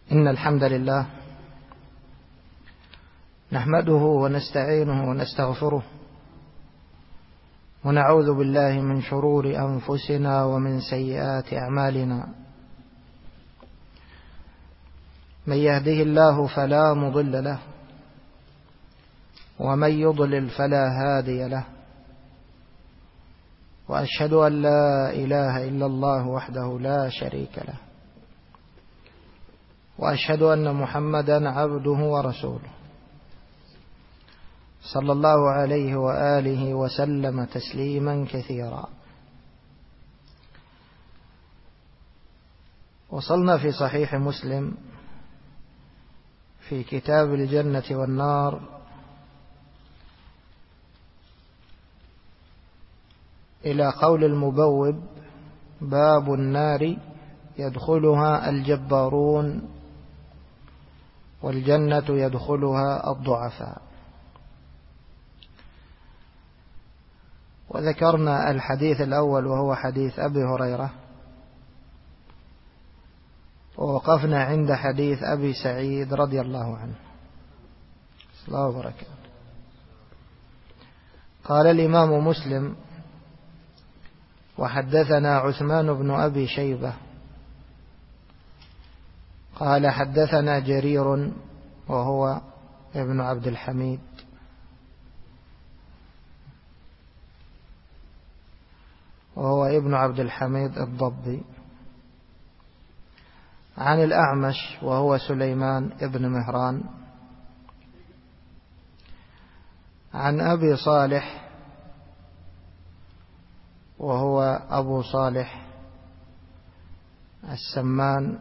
إن الحمد لله نحمده ونستعينه ونستغفره ونعوذ بالله من شرور أنفسنا ومن سيئات أعمالنا. من يهده الله فلا مضل له ومن يضلل فلا هادي له، وأشهد أن لا إله إلا الله وحده لا شريك له، وأشهد أن محمدا عبده ورسوله صلى الله عليه وآله وسلم تسليما كثيرا. وصلنا في صحيح مسلم في كتاب الجنة والنار إلى قول المبوب: باب النار يدخلها الجبارون والجنة يدخلها الضعفاء. وذكرنا الحديث الأول وهو حديث أبي هريرة، ووقفنا عند حديث أبي سعيد رضي الله عنه. الله وبركاته. قال الإمام مسلم: وحدثنا عثمان بن أبي شيبة قال حدثنا جرير وهو ابن عبد الحميد الضبي عن الأعمش وهو سليمان ابن مهران عن أبي صالح وهو أبو صالح السمان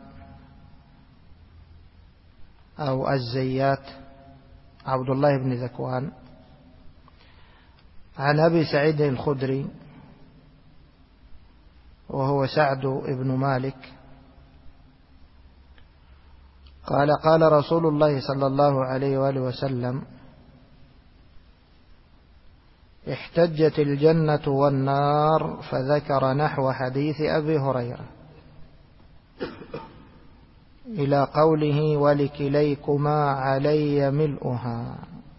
أو الزيات عبد الله بن ذكوان عن أبي سعيد الخدري وهو سعد بن مالك قال: قال رسول الله صلى الله عليه وآله وسلم: احتجت الجنة والنار، فذكر نحو حديث أبي هريرة إلى قوله: ولكليكما علي ملؤها،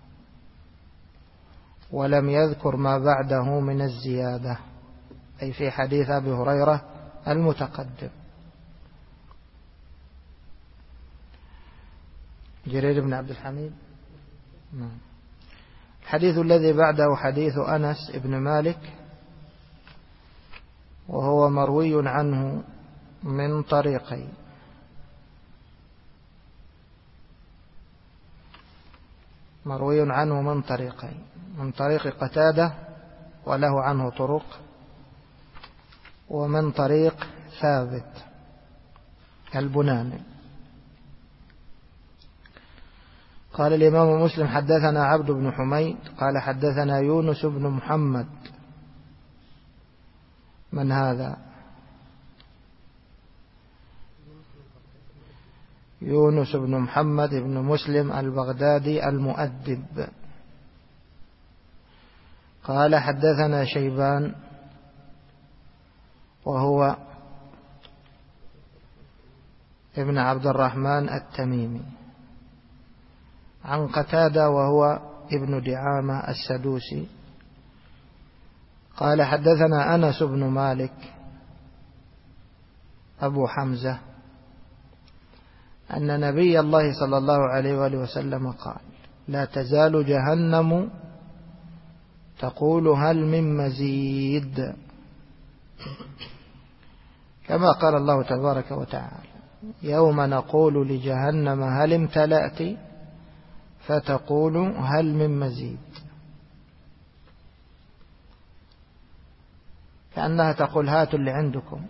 ولم يذكر ما بعده من الزيادة، أي في حديث أبي هريرة المتقدم. جرير بن عبد الحميد. الحديث الذي بعده حديث أنس بن مالك، وهو مروي عنه من طريقين: من طريق قتادة وله عنه طرق، ومن طريق ثابت البناني. قال الإمام مسلم: حدثنا عبد بن حميد قال حدثنا يونس بن محمد. من هذا؟ يونس بن محمد بن مسلم البغدادي المؤدب. قال حدثنا شيبان وهو ابن عبد الرحمن التميمي عن قتادة وهو ابن دعامة السدوسي. قال حدثنا أنس بن مالك أبو حمزة أن نبي الله صلى الله عليه وآله وسلم قال: لا تزال جهنم تقول هل من مزيد، كما قال الله تبارك وتعالى: يوم نقول لجهنم هل امتلأت فتقول هل من مزيد، كأنها تقول هاتوا اللي عندكم،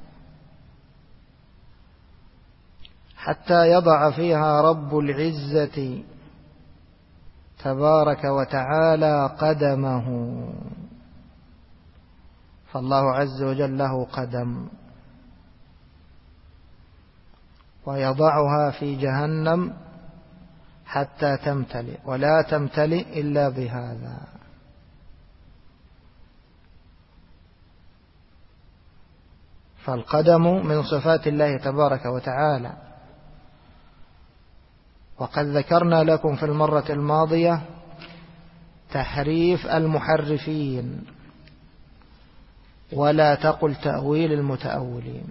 حتى يضع فيها رب العزة تبارك وتعالى قدمه. فالله عز وجل له قدم، ويضعها في جهنم حتى تمتلئ، ولا تمتلئ إلا بهذا. فالقدم من صفات الله تبارك وتعالى، وقد ذكرنا لكم في المرة الماضية تحريف المحرفين، ولا تقل تأويل المتأولين،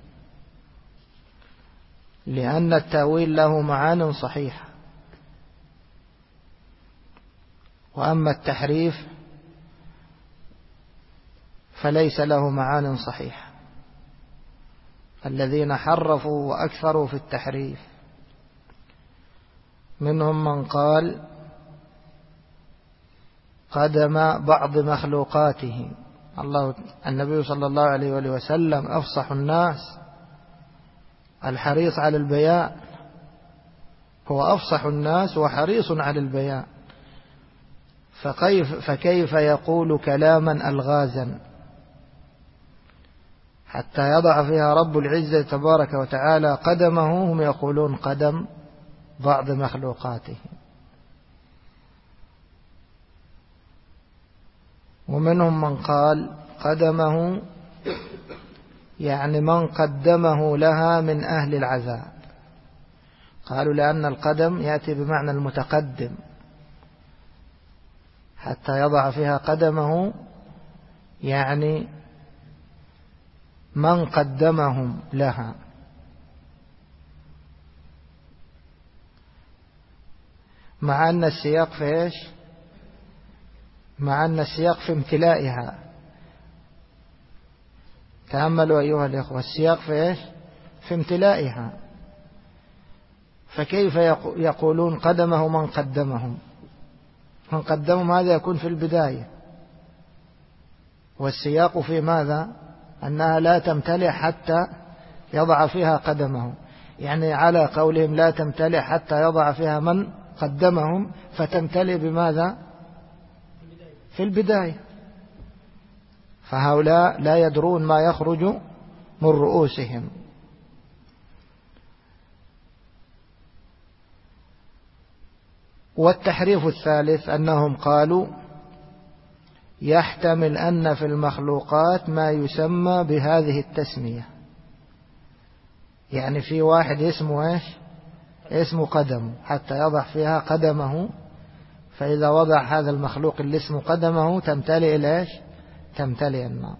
لأن التأويل له معان صحيحة، وأما التحريف فليس له معان صحيحة. الذين حرفوا وأكثروا في التحريف منهم من قال قدم بعض مخلوقاته. النبي صلى الله عليه وآله وسلم أفصح الناس، الحريص على البيان، هو أفصح الناس وحريص على البيان، فكيف يقول كلاما ألغازا حتى يضع فيها رب العزة تبارك وتعالى قدمه، هم يقولون قدم بعض مخلوقاته. ومنهم من قال قدمه يعني من قدمه لها من أهل العذاب، قالوا لأن القدم يأتي بمعنى المتقدم، حتى يضع فيها قدمه يعني من قدمهم لها. مع أن السياق في إيش؟ مع أن السياق في امتلائها. تأملوا أيها الإخوة، السياق في إيش؟ في امتلائها، فكيف يقولون قدمه من قدمهم؟ من قدمهم هذا يكون في البداية، والسياق في ماذا؟ أنها لا تمتلئ حتى يضع فيها قدمه، يعني على قولهم لا تمتلئ حتى يضع فيها من قدمهم، فتمتلئ بماذا؟ في البداية. فهؤلاء لا يدرون ما يخرج من رؤوسهم. والتحريف الثالث أنهم قالوا يحتمل أن في المخلوقات ما يسمى بهذه التسمية، يعني في واحد اسمه إيش؟ اسمه قدم، حتى يضع فيها قدمه، فإذا وضع هذا المخلوق اللي اسمه قدمه تمتلئ الإيش؟ تمتلئ النار.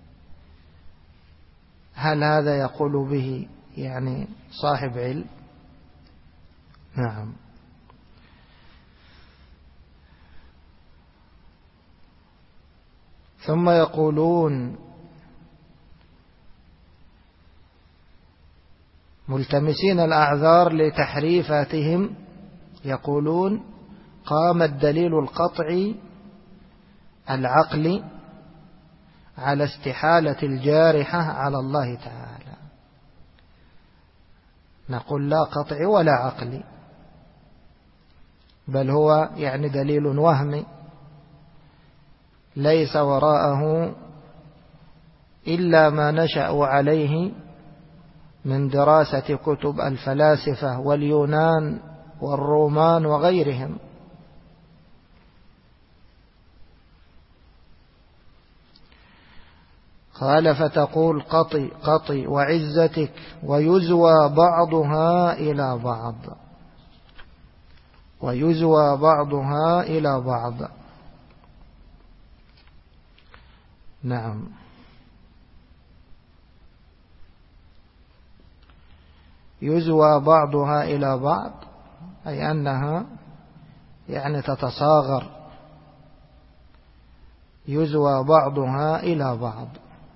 هل هذا يقول به يعني صاحب علم؟ نعم. ثم يقولون ملتمسين الأعذار لتحريفاتهم، يقولون قام الدليل القطعي العقلي على استحالة الجارحة على الله تعالى. نقول لا قطعي ولا عقلي، بل هو يعني دليل وهمي ليس وراءه إلا ما نشأ عليه من دراسة كتب الفلاسفة واليونان والرومان وغيرهم. قال فتقول قطي قطي وعزتك ويزوى بعضها إلى بعض، ويزوى بعضها إلى بعض. نعم. يزوى بعضها إلى بعض أي أنها يعني تتصاغر، يزوى بعضها إلى بعض،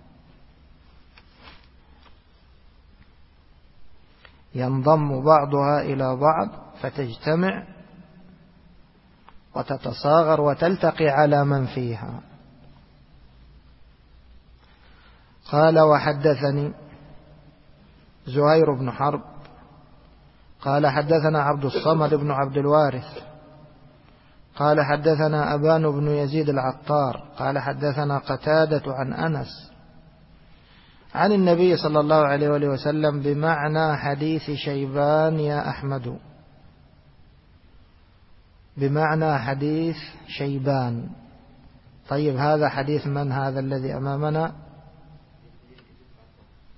ينضم بعضها إلى بعض فتجتمع وتتصاغر وتلتقي على من فيها. قال وحدثني زهير بن حرب قال حدثنا عبد الصمد بن عبد الوارث قال حدثنا أبان بن يزيد العطار قال حدثنا قتادة عن أنس عن النبي صلى الله عليه وآله وسلم بمعنى حديث شيبان يا أحمد، بمعنى حديث شيبان. طيب هذا حديث من هذا الذي أمامنا؟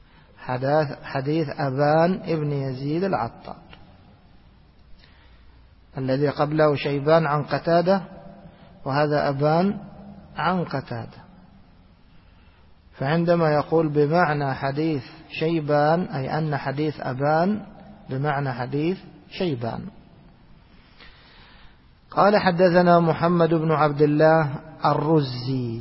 حديث أبان ابن يزيد العطار. الذي قبله شيبان عن قتادة، وهذا أبان عن قتادة. فعندما يقول بمعنى حديث شيبان أي أن حديث أبان بمعنى حديث شيبان. قال حدثنا محمد بن عبد الله الرزي.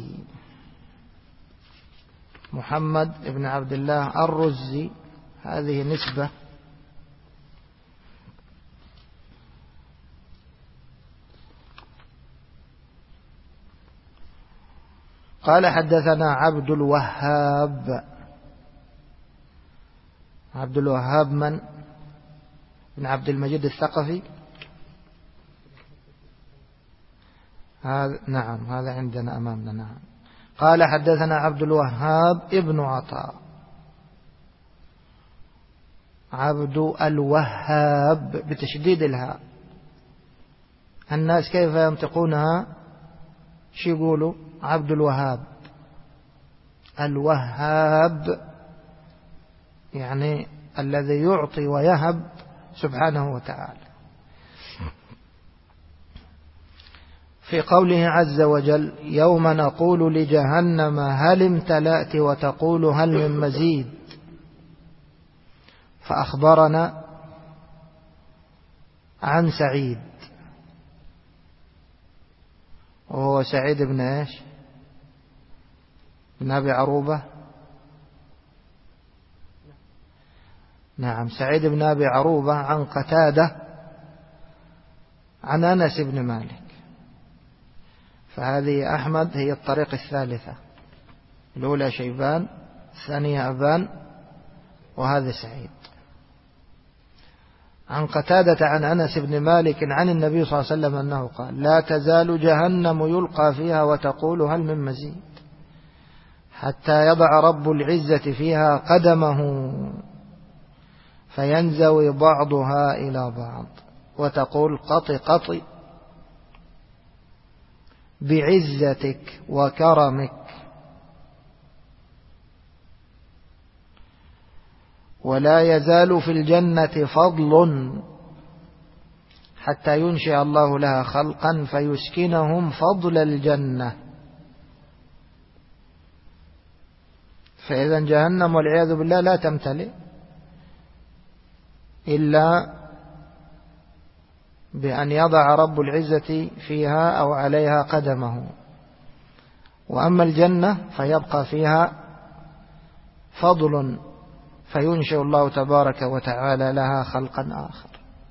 محمد بن عبد الله الرزي هذه نسبة، قال حدثنا عبد الوهاب. عبد الوهاب من؟ بن عبد المجيد الثقفي. هذا نعم، هذا عندنا أمامنا. نعم. قال حدثنا عبد الوهاب ابن عطاء. عبد الوهاب بتشديد الهاء. الناس كيف ينطقونها؟ شو يقولوا؟ عبد الوهاب. الوهاب يعني الذي يعطي ويهب سبحانه وتعالى. في قوله عز وجل: يوم نقول لجهنم هل امتلأت وتقول هل من مزيد، فأخبرنا عن سعيد، وهو سعيد بن ايش؟ بن أبي عروبة. نعم، سعيد بن أبي عروبة عن قتادة عن أنس بن مالك. فهذه أحمد هي الطريق الثالثة، الأولى شيبان، الثانية أبان، وهذا سعيد. عن قتادة عن أنس بن مالك عن النبي صلى الله عليه وسلم أنه قال: لا تزال جهنم يلقى فيها وتقول هل من مزيد، حتى يضع رب العزة فيها قدمه فينزوي بعضها إلى بعض وتقول: قط قط بعزتك وكرمك. ولا يزال في الجنة فضل حتى ينشئ الله لها خلقا فيسكنهم فضل الجنة. فإذا جهنم والعياذ بالله لا تمتلئ إلا بأن يضع رب العزة فيها أو عليها قدمه. وأما الجنة فيبقى فيها فضل فينشئ الله تبارك وتعالى لها خلقا آخر.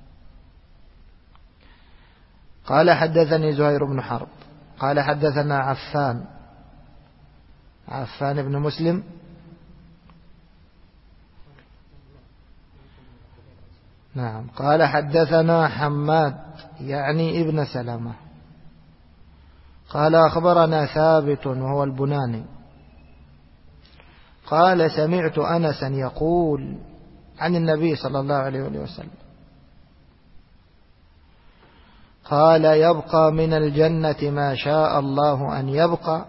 قال حدثني زهير بن حرب قال حدثنا عفان بن مسلم نعم. قال حدثنا حماد يعني ابن سلمة قال أخبرنا ثابت وهو البناني قال: سمعت أنسا يقول عن النبي صلى الله عليه وسلم قال: يبقى من الجنة ما شاء الله أن يبقى،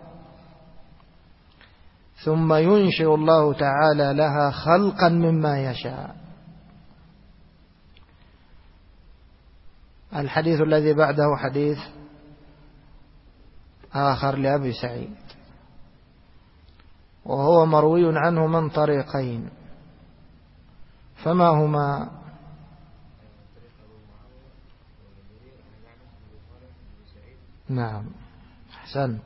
ثم ينشئ الله تعالى لها خلقا مما يشاء. الحديث الذي بعده حديث آخر لأبي سعيد، وهو مروي عنه من طريقين، فما هما؟ نعم، أحسنت.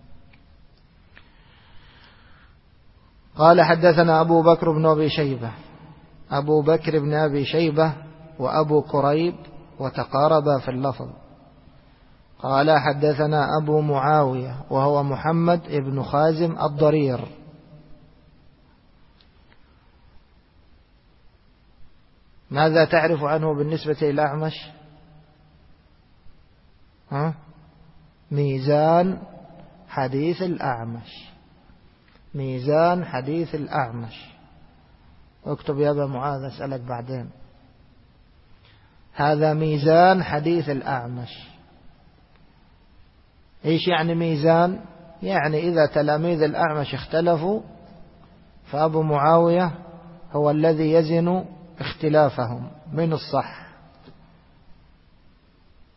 قال حدثنا أبو بكر بن أبي شيبة. أبو بكر بن أبي شيبة وأبو كريب وتقاربا في اللفظ. قال حدثنا أبو معاوية وهو محمد بن خازم الضرير. ماذا تعرف عنه بالنسبة للأعمش؟ ميزان حديث الأعمش. ميزان حديث الأعمش. اكتب يا أبا معاذ أسألك بعدين. هذا ميزان حديث الأعمش. إيش يعني ميزان؟ يعني إذا تلاميذ الأعمش اختلفوا فأبو معاوية هو الذي يزن اختلافهم من الصح.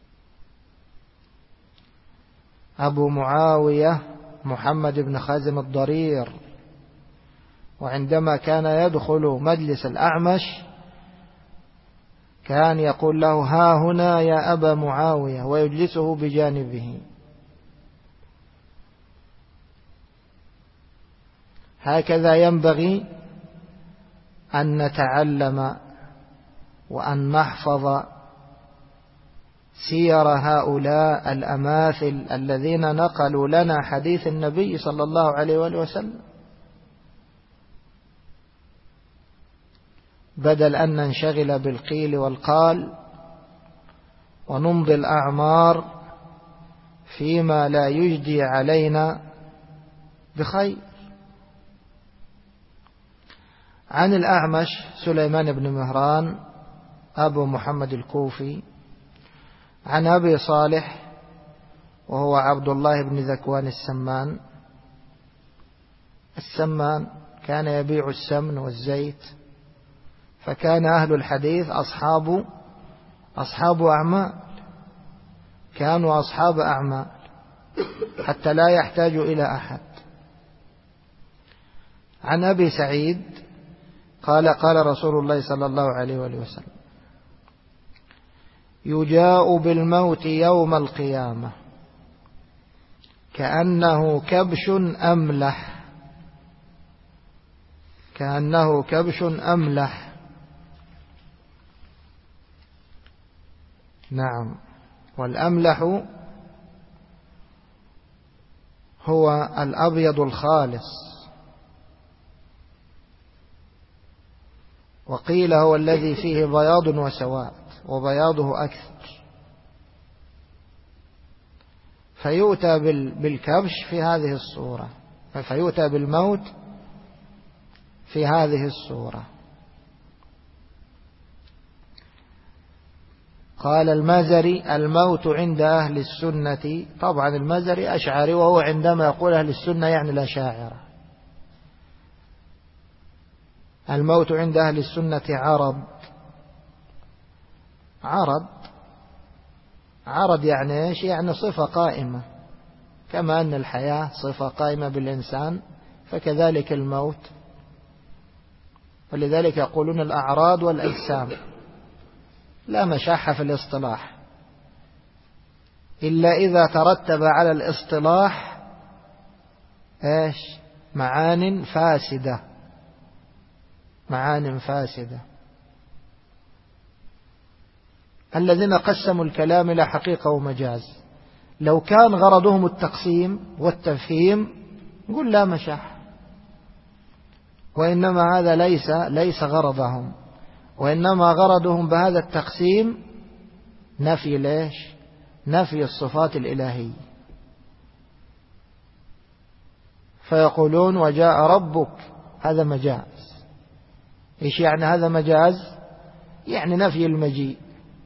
أبو معاوية محمد بن خازم الضرير، وعندما كان يدخل مجلس الأعمش كان يقول له: ها هنا يا أبا معاوية، ويجلسه بجانبه. هكذا ينبغي أن نتعلم وأن نحفظ سير هؤلاء الأماثل الذين نقلوا لنا حديث النبي صلى الله عليه وآله وسلم، بدل أن ننشغل بالقيل والقال ونمضي الأعمار فيما لا يجدي علينا بخير. عن الأعمش سليمان بن مهران أبو محمد الكوفي، عن أبي صالح وهو عبد الله بن ذكوان السمان كان يبيع السمن والزيت، فكان أهل الحديث أصحاب أعمال، كانوا أصحاب أعمال حتى لا يحتاج إلى أحد. عن أبي سعيد قال: قال رسول الله صلى الله عليه وآله وسلم: يجاء بالموت يوم القيامة كأنه كبش أملح، كأنه كبش أملح. نعم، والأملح هو الأبيض الخالص، وقيل هو الذي فيه بياض وسواد، وبياضه أكثر، فيؤتى بالكبش في هذه الصورة، فيؤتى بالموت في هذه الصورة. قال المازري: الموت عند أهل السنة، طبعا المازري أشعري، وهو عندما يقول أهل السنة يعني الأشاعرة. الموت عند أهل السنة عرض يعني إيش؟ يعني صفة قائمة، كما أن الحياة صفة قائمة بالإنسان فكذلك الموت. ولذلك يقولون الأعراض والأجسام، لا مشاحة في الاصطلاح إلا إذا ترتب على الاصطلاح إيش؟ معان فاسدة. الذين قسموا الكلام إلى حقيقة ومجاز، لو كان غرضهم التقسيم والتفهيم نقول لا مشاحة، وإنما هذا ليس غرضهم، وإنما غرضهم بهذا التقسيم نفي الصفات الإلهية. فيقولون: وجاء ربك، هذا مجاز. إيش يعني هذا مجاز؟ يعني نفي المجيء.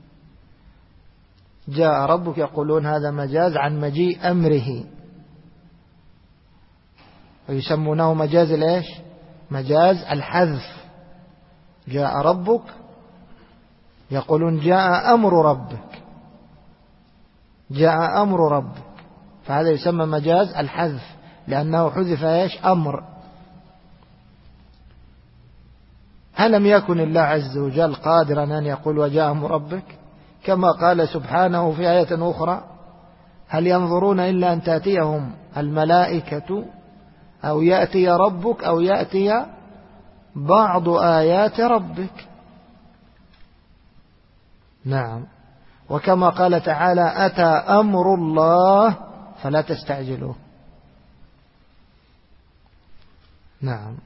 جاء ربك يقولون هذا مجاز عن مجيء أمره، ويسمونه مجاز الإيش؟ مجاز الحذف. جاء ربك يقولون جاء أمر ربك، فهذا يسمى مجاز الحذف لأنه حذف إيش؟ أمر. ألم يكن الله عز وجل قادرا أن يقول وجاء أمر ربك، كما قال سبحانه في آية أخرى: هل ينظرون إلا أن تأتيهم الملائكة أو يأتي ربك أو يأتي بعض آيات ربك. نعم، وكما قال تعالى: أتى أمر الله فلا تستعجلوه. نعم،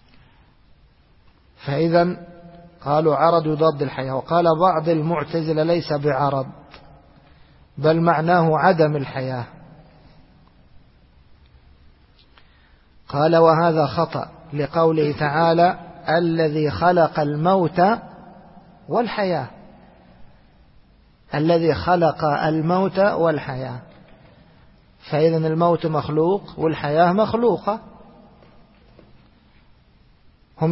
فإذا قالوا عرض يضاد الحياة. وقال بعض المعتزلة: ليس بعرض، بل معناه عدم الحياة. قال: وهذا خطأ، لقوله تعالى: الذي خلق الموت والحياة، الذي خلق الموت والحياة، فإذا الموت مخلوق والحياة مخلوقة. هم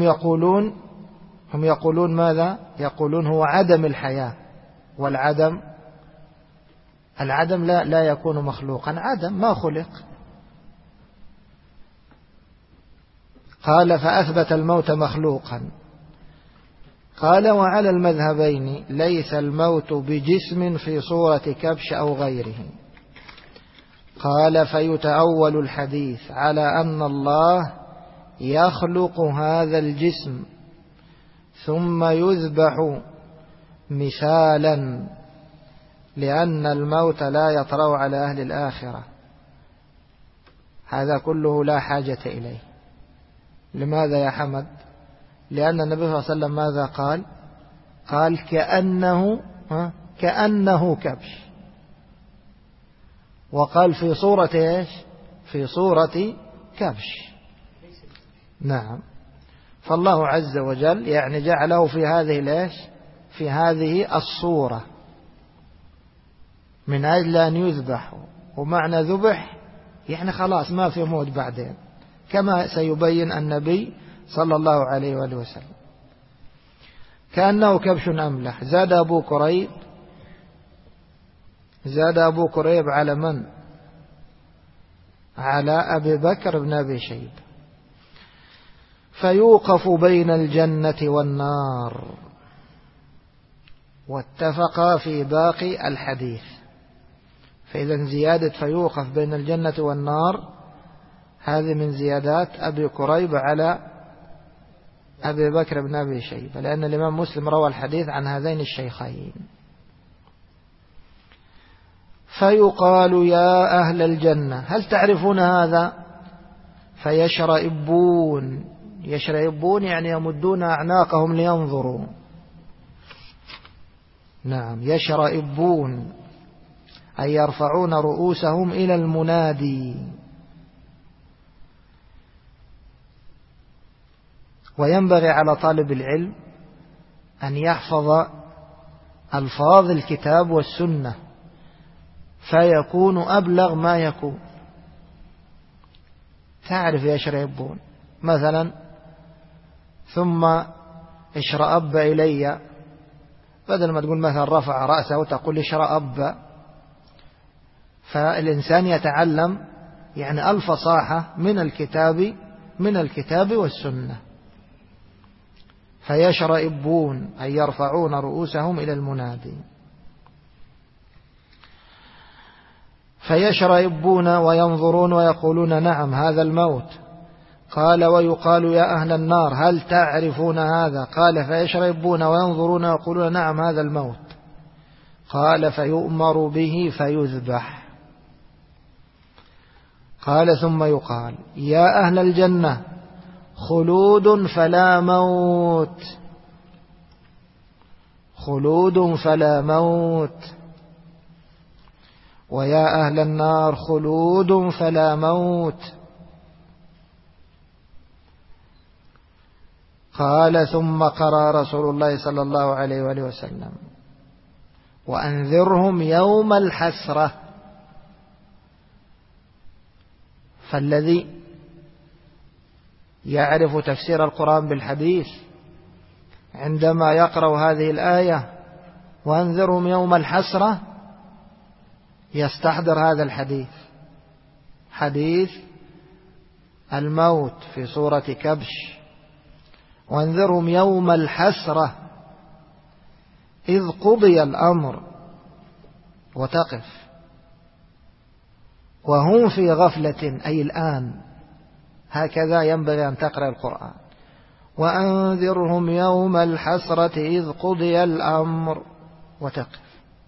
يقولون ماذا؟ يقولون هو عدم الحياة، والعدم العدم لا يكون مخلوقا، عدم ما خلق. قال فأثبت الموت مخلوقا. قال وعلى المذهبين ليس الموت بجسم في صورة كبش أو غيره. قال فيتأول الحديث على أن الله يخلق هذا الجسم ثم يذبح مثالا، لأن الموت لا يطرأ على أهل الآخرة. هذا كله لا حاجة إليه. لماذا يا حمد؟ لأن النبي صلى الله عليه وسلم ماذا قال؟ قال كأنه كبش، وقال في صورة إيش؟ في صورة كبش. نعم. فالله عز وجل يعني جعله في هذه الإيش؟ في هذه الصورة من أجل أن يذبح. ومعنى ذبح يعني خلاص ما في موت بعدين، كما سيبين النبي صلى الله عليه وآله وسلم. كأنه كبش أملح. زاد أبو كريب على من؟ على أبي بكر بن أبي شيبة. فيوقف بين الجنة والنار. واتفق في باقي الحديث. فإذا زيادة فيوقف بين الجنة والنار هذه من زيادات أبي كريب على أبي بكر بن أبي شيبة، لأن الإمام مسلم روى الحديث عن هذين الشيخين. فيقال يا أهل الجنة هل تعرفون هذا؟ فيشرئبون. يشرئبون يعني يمدون أعناقهم لينظروا. نعم، يشرئبون أي يرفعون رؤوسهم إلى المنادي. وينبغي على طالب العلم أن يحفظ ألفاظ الكتاب والسنة فيكون أبلغ ما يكون. تعرف يشرئبون مثلا، ثم اشرأب إلي، بدل ما تقول مثلا رفع رأسه تقول اشرأب. فالإنسان يتعلم يعني الفصاحة من الكتاب والسنة. فيشرئبون أي يرفعون رؤوسهم إلى المنادي. فيشرئبون وينظرون ويقولون نعم هذا الموت. قال ويقال يا أهل النار هل تعرفون هذا؟ قال فيشرئبون وينظرون ويقولون نعم هذا الموت. قال فيؤمر به فيذبح. قال ثم يقال يا أهل الجنة خلود فلا موت. خلود فلا موت. ويا أهل النار خلود فلا موت. قال ثم قرأ رسول الله صلى الله عليه وآله وسلم وأنذرهم يوم الحسرة. فالذي يعرف تفسير القرآن بالحديث عندما يقرأ هذه الآية وأنذرهم يوم الحسرة يستحضر هذا الحديث، حديث الموت في صورة كبش. وانذرهم يوم الحسرة إذ قضي الأمر، وتقف وهم في غفلة أي الآن. هكذا ينبغي أن تقرأ القرآن. وأنذرهم يوم الحسرة إذ قضي الأمر، وتقف.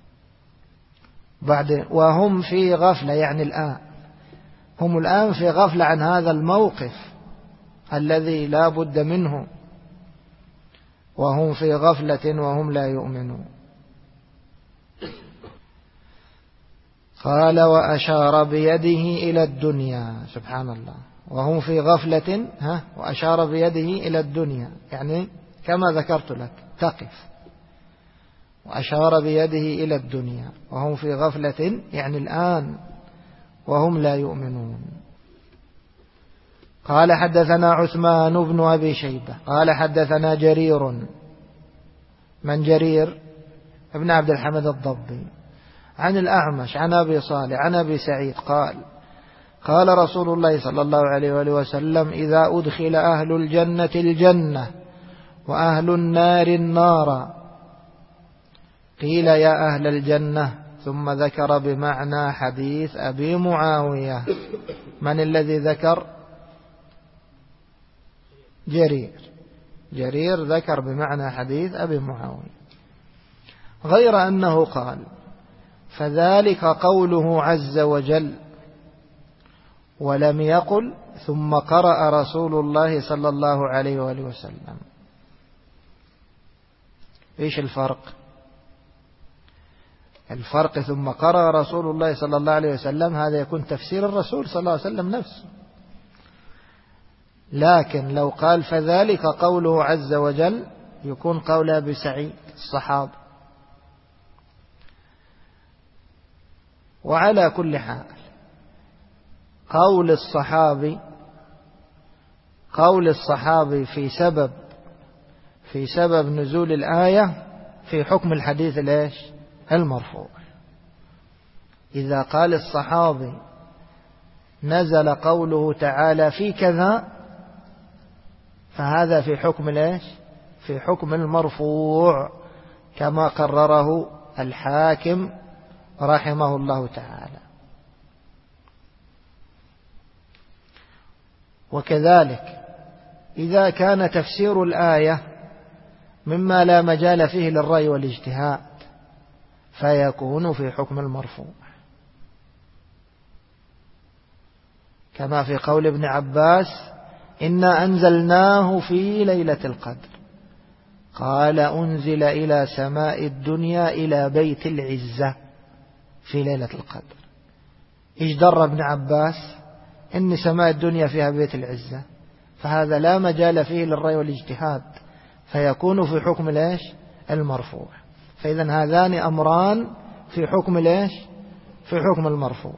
بعد وهم في غفلة يعني الآن، هم الآن في غفلة عن هذا الموقف الذي لا بد منه، وهم في غفلة وهم لا يؤمنون. قال وأشار بيده إلى الدنيا. سبحان الله، وهم في غفلة وأشار بيده إلى الدنيا يعني كما ذكرت لك تقف. وأشار بيده إلى الدنيا وهم في غفلة يعني الآن وهم لا يؤمنون. قال حدثنا عثمان بن أبي شيبة قال حدثنا جرير. من جرير؟ ابن عبد الحميد الضبي. عن الأعمش عن أبي صالح عن أبي سعيد قال قال رسول الله صلى الله عليه وآله وسلم إذا أدخل أهل الجنة الجنة وأهل النار النار قيل يا أهل الجنة ثم ذكر بمعنى حديث أبي معاوية. من الذي ذكر؟ جرير ذكر بمعنى حديث أبي معاوية، غير أنه قال فذلك قوله عز وجل، ولم يقل ثم قرأ رسول الله صلى الله عليه وآله وسلم. إيش الفرق؟ الفرق ثم قرأ رسول الله صلى الله عليه وسلم هذا يكون تفسير الرسول صلى الله عليه وسلم نفسه، لكن لو قال فذلك قوله عز وجل يكون قول أبي سعيد الصحابي. وعلى كل حال قول الصحابي في سبب نزول الآية في حكم الحديث المرفوع. إذا قال الصحابي نزل قوله تعالى في كذا فهذا في حكم في حكم المرفوع كما قرره الحاكم رحمه الله تعالى. وكذلك إذا كان تفسير الآية مما لا مجال فيه للرأي والاجتهاد فيكون في حكم المرفوع، كما في قول ابن عباس إنا أنزلناه في ليلة القدر، قال أنزل إلى سماء الدنيا إلى بيت العزة في ليلة القدر. إيش در ابن عباس؟ إن سماء الدنيا فيها بيت العزة، فهذا لا مجال فيه للرأي والاجتهاد فيكون في حكم المرفوع. فإذا هذان أمران في حكم في حكم المرفوع.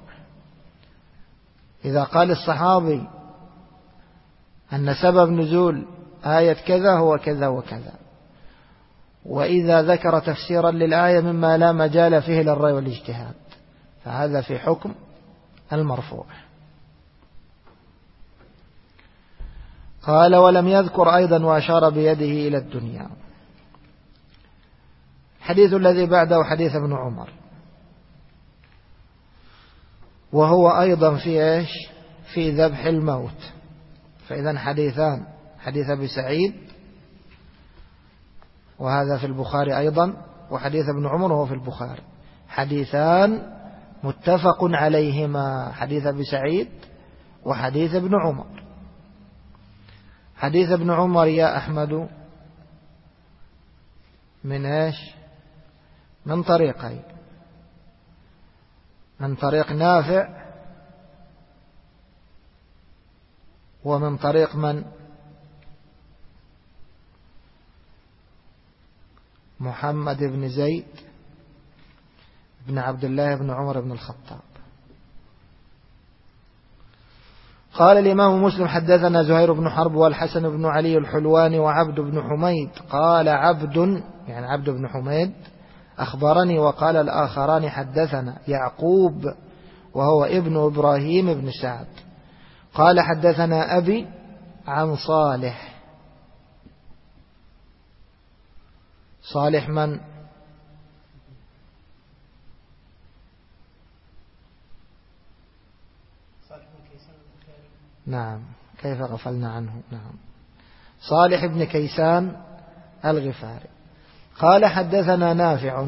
إذا قال الصحابي أن سبب نزول آية كذا هو كذا وكذا، وإذا ذكر تفسيرا للآية مما لا مجال فيه للرأي والاجتهاد فهذا في حكم المرفوع. قال ولم يذكر أيضا وأشار بيده إلى الدنيا. الحديث الذي بعده حديث ابن عمر، وهو أيضا في ذبح الموت. فإذا حديثان، حديث أبي سعيد وهذا في البخاري أيضا، وحديث ابن عمر وهو في البخاري، حديثان متفق عليهما، حديث أبي سعيد وحديث ابن عمر. حديث ابن عمر يا أحمد من طريقين، من طريق نافع ومن طريق محمد بن زيد بن عبد الله بن عمر بن الخطاب. قال الإمام مسلم حدثنا زهير بن حرب والحسن بن علي الحلواني وعبد بن حميد. قال عبد يعني عبد بن حميد أخبرني، وقال الآخران حدثنا يعقوب وهو ابن إبراهيم بن سعد. قال حدثنا أبي عن صالح. صالح من؟ نعم، كيف غفلنا عنه؟ نعم، صالح بن كيسان الغفاري. قال حدثنا نافع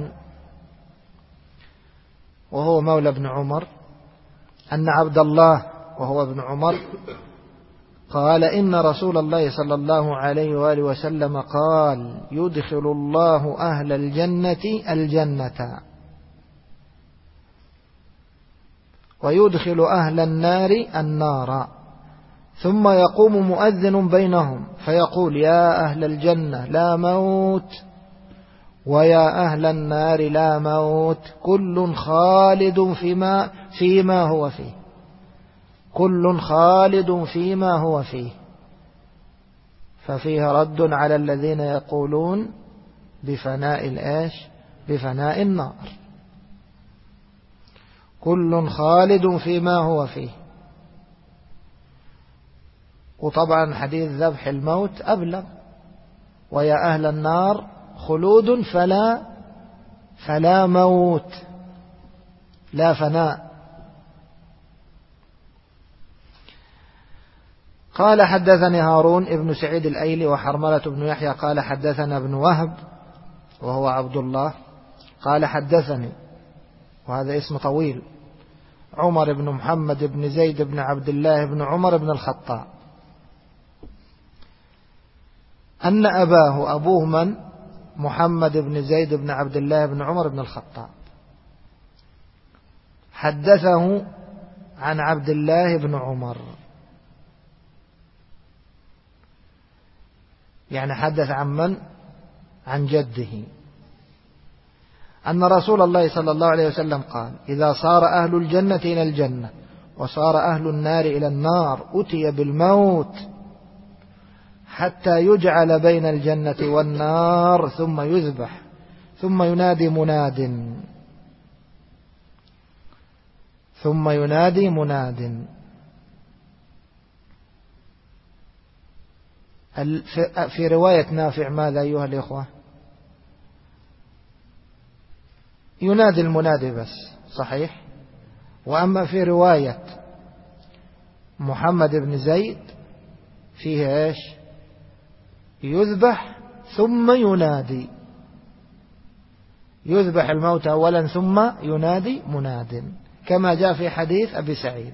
وهو مولى ابن عمر أن عبد الله وهو ابن عمر قال إن رسول الله صلى الله عليه وآله وسلم قال يدخل الله أهل الجنة الجنة ويدخل أهل النار النار، ثم يقوم مؤذن بينهم فيقول يا أهل الجنة لا موت، ويا أهل النار لا موت، كل خالد فيما هو فيه، كل خالد فيما هو فيه. ففيه رد على الذين يقولون بفناء بفناء النار. كل خالد فيما هو فيه. وطبعا حديث ذبح الموت أبلغ: ويا أهل النار خلود فلا موت، لا فناء. قال حدثني هارون ابن سعيد الأيلي وحرملة بن يحيى قال حدثنا ابن وهب وهو عبد الله قال حدثني، وهذا اسم طويل، عمر بن محمد بن زيد بن عبد الله بن عمر بن الخطاب أن أبوه من؟ محمد بن زيد بن عبد الله بن عمر بن الخطاب، حدثه عن عبد الله بن عمر، يعني حدث عن من؟ عن جده، أن رسول الله صلى الله عليه وسلم قال: إذا صار أهل الجنة إلى الجنة وصار أهل النار إلى النار أتي بالموت حتى يجعل بين الجنة والنار ثم يذبح، ثم ينادي مناد في رواية نافع ماذا أيها الإخوة؟ ينادي المنادي بس، صحيح. وأما في رواية محمد بن زيد فيه إيش؟ يذبح ثم ينادي، يذبح الموت أولا ثم ينادي مناد، كما جاء في حديث أبي سعيد: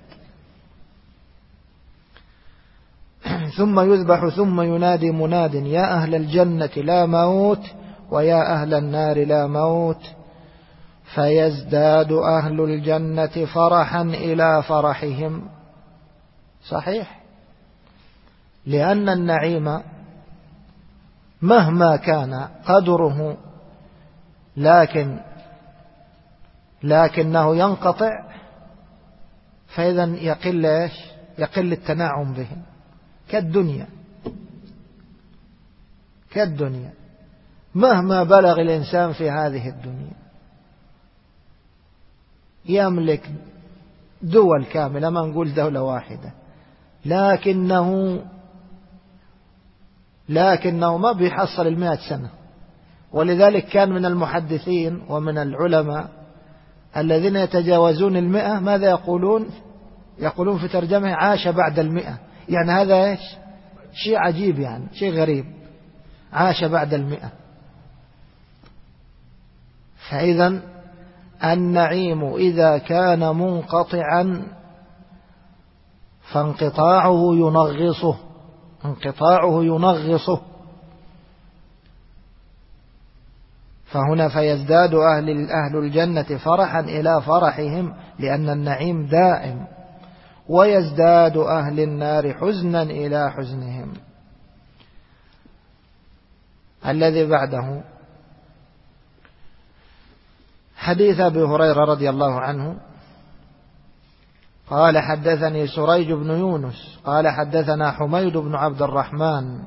ثم يذبح ثم ينادي مناد يا أهل الجنة لا موت ويا أهل النار لا موت، فيزداد أهل الجنة فرحا إلى فرحهم. صحيح، لأن النعيم مهما كان قدره لكنه ينقطع، فإذا يقل التناعم به، كالدنيا مهما بلغ الإنسان في هذه الدنيا، يملك دول كاملة، ما نقول دولة واحدة، لكنه ما بيحصل 100 سنة. ولذلك كان من المحدثين ومن العلماء الذين يتجاوزون 100 ماذا يقولون؟ يقولون في ترجمة: عاش بعد 100. يعني هذا إيش؟ شيء عجيب، يعني شيء غريب، عاش بعد 100. فإذا النعيم إذا كان منقطعا فانقطاعه ينغصه. فهنا فيزداد أهل الجنة فرحا إلى فرحهم لأن النعيم دائم، ويزداد أهل النار حزنا إلى حزنهم. الذي بعده حديث أبي هريرة رضي الله عنه قال حدثني سريج بن يونس قال حدثنا حميد بن عبد الرحمن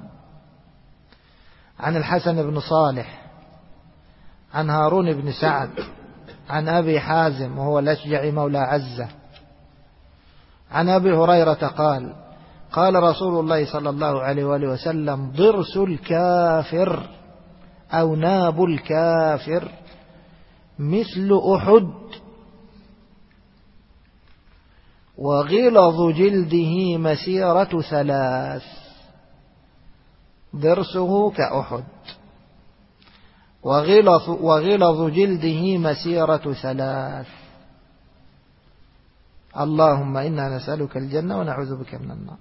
عن الحسن بن صالح عن هارون بن سعد عن أبي حازم وهو الأشجعي مولى عزة عن أبي هريرة قال: قال رسول الله صلى الله عليه وآله وسلم: ضرس الكافر أو ناب الكافر مثل أحد وغلظ جلده مسيرة 3. ضرسه كأحد وغلظ جلده مسيرة 3. اللهم إنا نسألك الجنة ونعوذ بك من النار.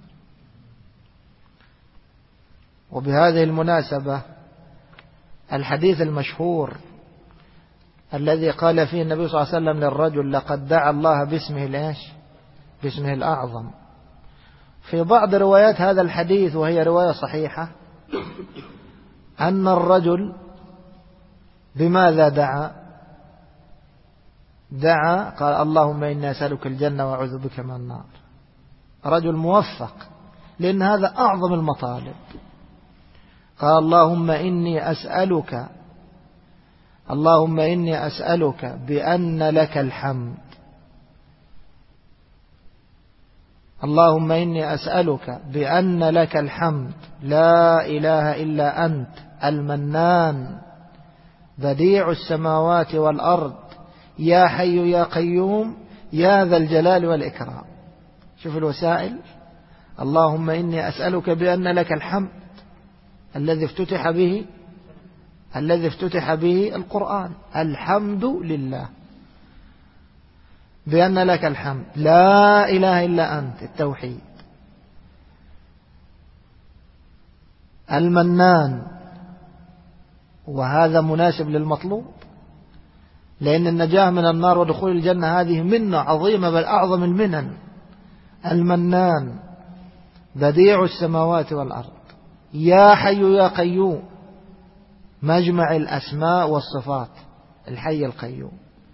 وبهذه المناسبة الحديث المشهور الذي قال فيه النبي صلى الله عليه وسلم للرجل: لقد دعا الله باسمه الأعظم. في بعض روايات هذا الحديث وهي رواية صحيحة أن الرجل بماذا دعا قال: اللهم إنا أسألك الجنة وأعوذ بك من النار. رجل موفق، لأن هذا أعظم المطالب. قال: اللهم إني أسألك بأن لك الحمد اللهم إني أسألك بأن لك الحمد لا إله إلا أنت المنان بديع السماوات والأرض يا حي يا قيوم يا ذا الجلال والإكرام. شوف الوسائل. اللهم إني أسألك بأن لك الحمد الذي افتتح به القرآن، الحمد لله، بأن لك الحمد لا إله إلا أنت التوحيد، المنان، وهذا مناسب للمطلوب، لأن النجاة من النار ودخول الجنة هذه منة عظيمة بل أعظم المنن. المنان بديع السماوات والأرض يا حي يا قيوم، مجمع الأسماء والصفات، الحي القيوم.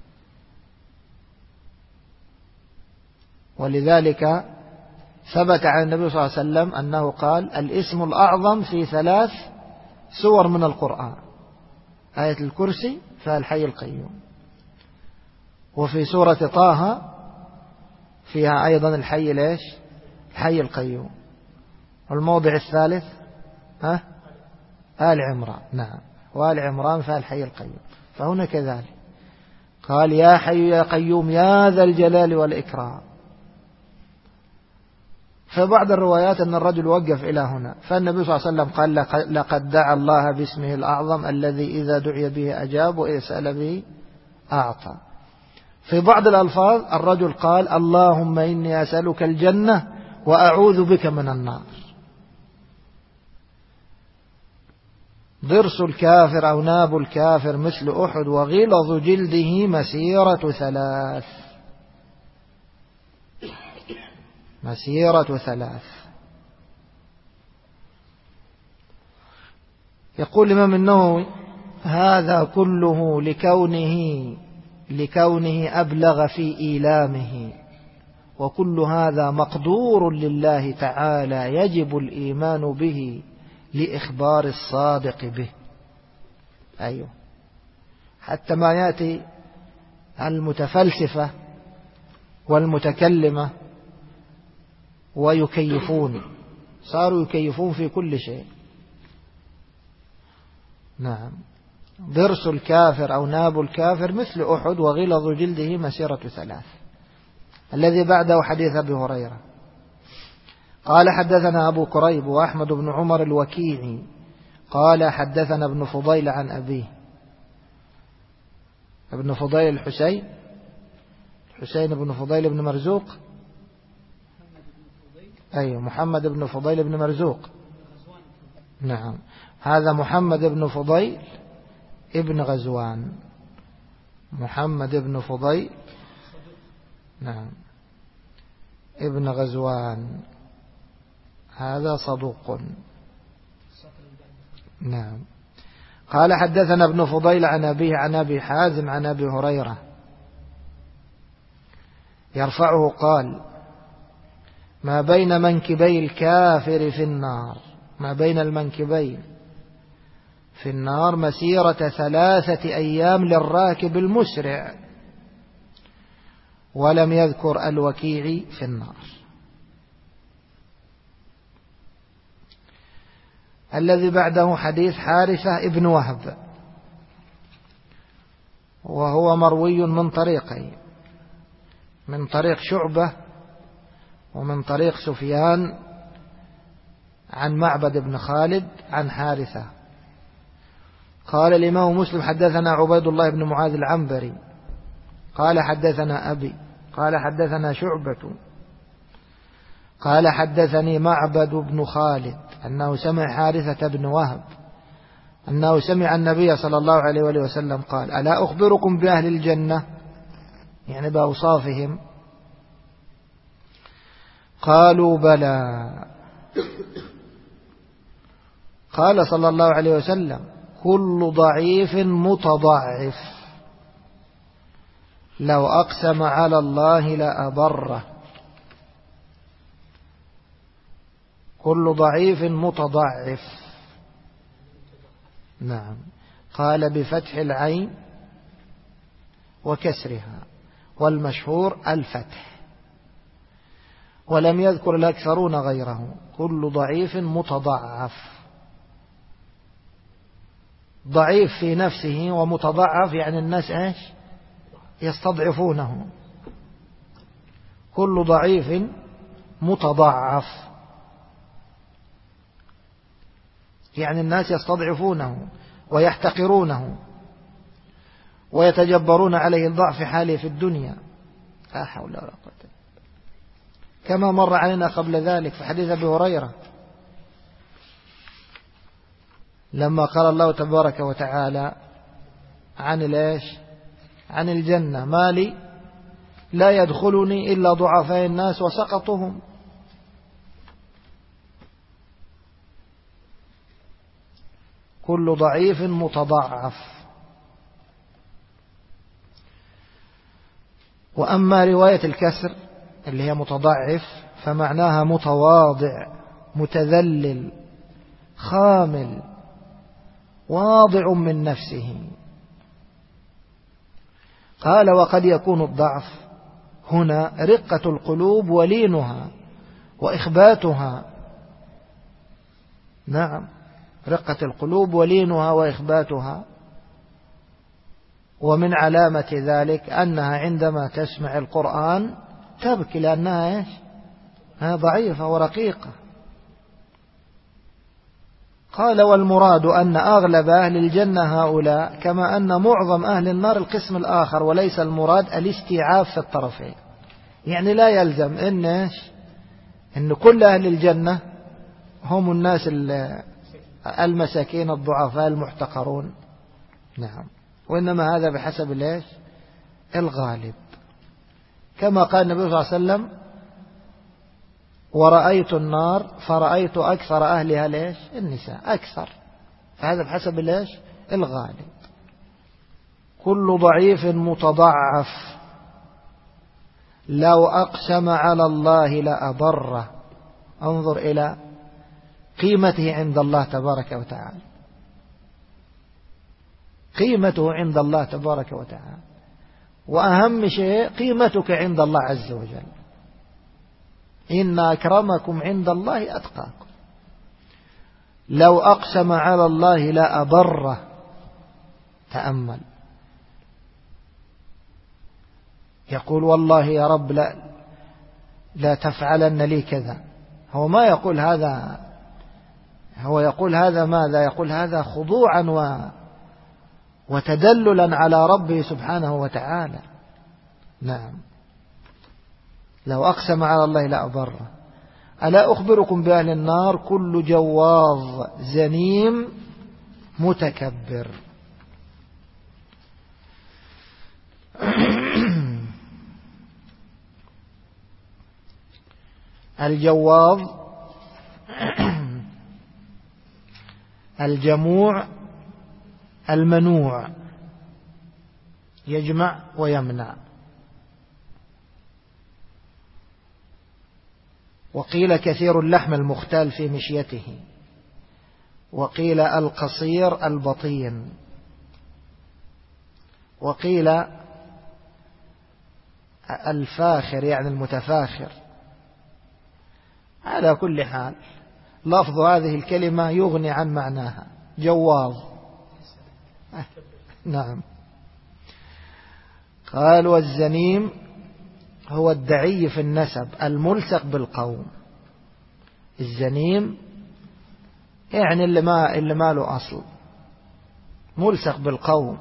ولذلك ثبت عن النبي صلى الله عليه وسلم أنه قال الاسم الأعظم في 3 سور من القرآن: آية الكرسي فيها الحي القيوم، وفي سورة طه فيها أيضا الحي الحي القيوم، والموضع الثالث آل عمران. نعم، وآل عمران فيها الحي القيوم. فهنا كذلك قال يا حي يا قيوم يا ذا الجلال والإكرام. في بعض الروايات أن الرجل وقف إلى هنا، فالنبي صلى الله عليه وسلم قال لقد دعا الله باسمه الأعظم الذي إذا دعي به أجاب وإذا سأل به أعطى. في بعض الألفاظ الرجل قال اللهم إني أسألك الجنة وأعوذ بك من النار. ضرس الكافر أو ناب الكافر مثل أحد وغلظ جلده مسيرة 3. مسيرة 3. يقول الإمام النووي هذا كله لكونه أبلغ في إيلامه، وكل هذا مقدور لله تعالى يجب الإيمان به لإخبار الصادق به. أيوه، حتى ما يأتي المتفلسفة والمتكلمة ويكيفون، صاروا يكيفون في كل شيء. نعم، ضرس الكافر أو ناب الكافر مثل أحد وغلظ جلده مسيرة 3. الذي بعده حديث أبي هريرة قال حدثنا أبو كريب وأحمد بن عمر الوكيعي قال حدثنا ابن فضيل عن أبيه. ابن فضيل الحسين بن فضيل بن مرزوق. أيوه، محمد بن فضيل بن مرزوق. نعم، هذا محمد بن فضيل ابن غزوان. محمد بن فضيل نعم ابن غزوان، هذا صدوق. نعم. قال حدثنا ابن فضيل عن أبيه عن أبي حازم عن أبي هريرة يرفعه قال ما بين منكبي الكافر في النار، ما بين المنكبين في النار مسيرة 3 أيام للراكب المسرع، ولم يذكر الوكيعي في النار. الذي بعده حديث حارثة ابن وهب، وهو مروي من طريقين، من طريق شعبة ومن طريق سفيان عن معبد بن خالد عن حارثة. قال الإمام مسلم حدثنا عبيد الله بن معاذ العنبري قال حدثنا أبي قال حدثنا شعبة قال حدثني معبد بن خالد أنه سمع حارثة بن وهب أنه سمع النبي صلى الله عليه وآله وسلم قال ألا أخبركم بأهل الجنة، يعني بأوصافهم؟ قالوا بلى. قال صلى الله عليه وسلم كل ضعيف متضعف لو أقسم على الله لأبره. كل ضعيف متضعف. نعم. قال بفتح العين وكسرها، والمشهور الفتح. ولم يذكر الأكثرون غيره. كل ضعيف متضعف، ضعيف في نفسه ومتضعف يعني الناس ايش يستضعفونه. كل ضعيف متضعف يعني الناس يستضعفونه ويحتقرونه ويتجبرون عليه الضعف حاله في الدنيا. لا حول ولا قوة، كما مر علينا قبل ذلك في حديث أبي هريرة لما قال الله تبارك وتعالى عن الجنة: ما لي لا يدخلني إلا ضعفاء الناس وسقطهم. كل ضعيف متضعف. وأما رواية الكسر اللي هي متضعف فمعناها متواضع متذلل خامل واضع من نفسه. قال: وقد يكون الضعف هنا رقة القلوب ولينها وإخباتها. نعم، رقة القلوب ولينها وإخباتها. ومن علامة ذلك أنها عندما تسمع القرآن تبكي لأنها ضعيفة ورقيقة. قال: والمراد أن أغلب أهل الجنة هؤلاء، كما أن معظم أهل النار القسم الآخر، وليس المراد الاستيعاب في الطرفين. يعني لا يلزم إن كل أهل الجنة هم الناس المساكين الضعفاء المحتقرون. نعم، وإنما هذا بحسب الغالب، كما قال النبي صلى الله عليه وسلم: ورأيت النار فرأيت أكثر أهلها النساء. أكثر، فهذا بحسب الغالب. كل ضعيف متضعف لو أقسم على الله لأبره. انظر إلى قيمته عند الله تبارك وتعالى، قيمته عند الله تبارك وتعالى، وأهم شيء قيمتك عند الله عز وجل. إن أكرمكم عند الله أتقاكم. لو أقسم على الله لأبره. تأمل، يقول: والله يا رب لا تفعلن لي كذا. هو ما يقول هذا، هو يقول هذا ماذا؟ يقول هذا خضوعا وتدللا على ربه سبحانه وتعالى. نعم، لو أقسم على الله لأبره. ألا أخبركم بأهل النار: كل جواظ زنيم متكبر. الجواظ الجموع المنوع، يجمع ويمنع. وقيل كثير اللحم المختال في مشيته، وقيل القصير البطين، وقيل الفاخر يعني المتفاخر. على كل حال لفظ هذه الكلمة يغني عن معناها. جواظ. نعم. قال: والزنيم هو الدعي في النسب الملصق بالقوم. الزنيم يعني اللي ما له أصل، ملصق بالقوم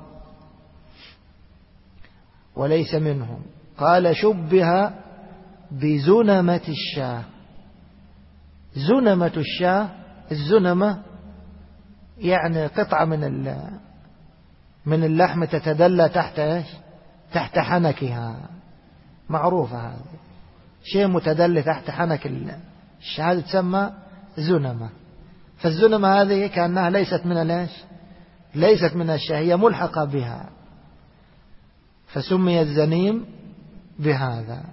وليس منهم. قال: شبه بزنمة الشاة. زنمة الشاة، الزنمة يعني قطعة من اللحم تتدلى تحت حنكها. معروفة هذا، شيء متدلي تحت حنك الشاة تسمى زنمة. فالزنمة هذه كأنها ليست من الشاة، هي ملحقة بها، فسمي الزنيم بهذا.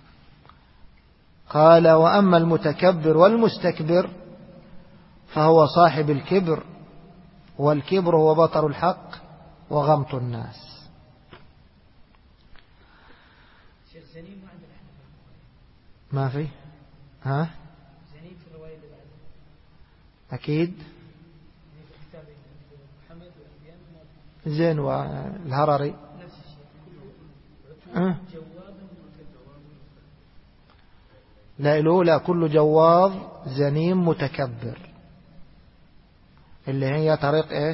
قال: وأما المتكبر والمستكبر فهو صاحب الكبر، والكبر هو بطر الحق وغمط الناس. ما في ها أكيد زين. والهرري لا، الأولى كل جواظ زنيم متكبر، اللي هي طريق إيش؟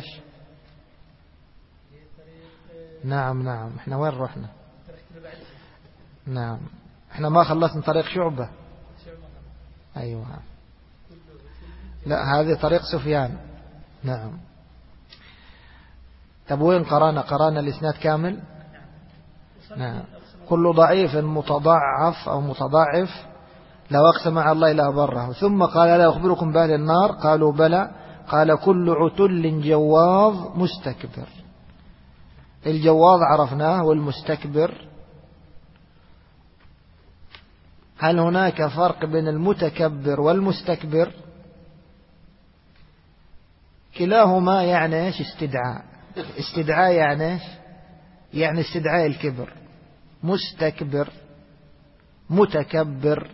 نعم احنا وين رحنا؟ نعم احنا ما خلصنا طريق شعبة. أيوة، لا هذه طريق سفيان. نعم. طب وين قرانا الإسناد كامل؟ نعم. كل ضعيف متضعف أو متضعف لو أقسم على الله لا بره. ثم قال لا أخبركم بأهل النار؟ قالوا بلى. قال كل عتل جواظ مستكبر. الجواظ عرفناه، والمستكبر هل هناك فرق بين المتكبر والمستكبر؟ كلاهما يعني ايش؟ استدعاء يعني ايش؟ يعني استدعاء الكبر. مستكبر، متكبر.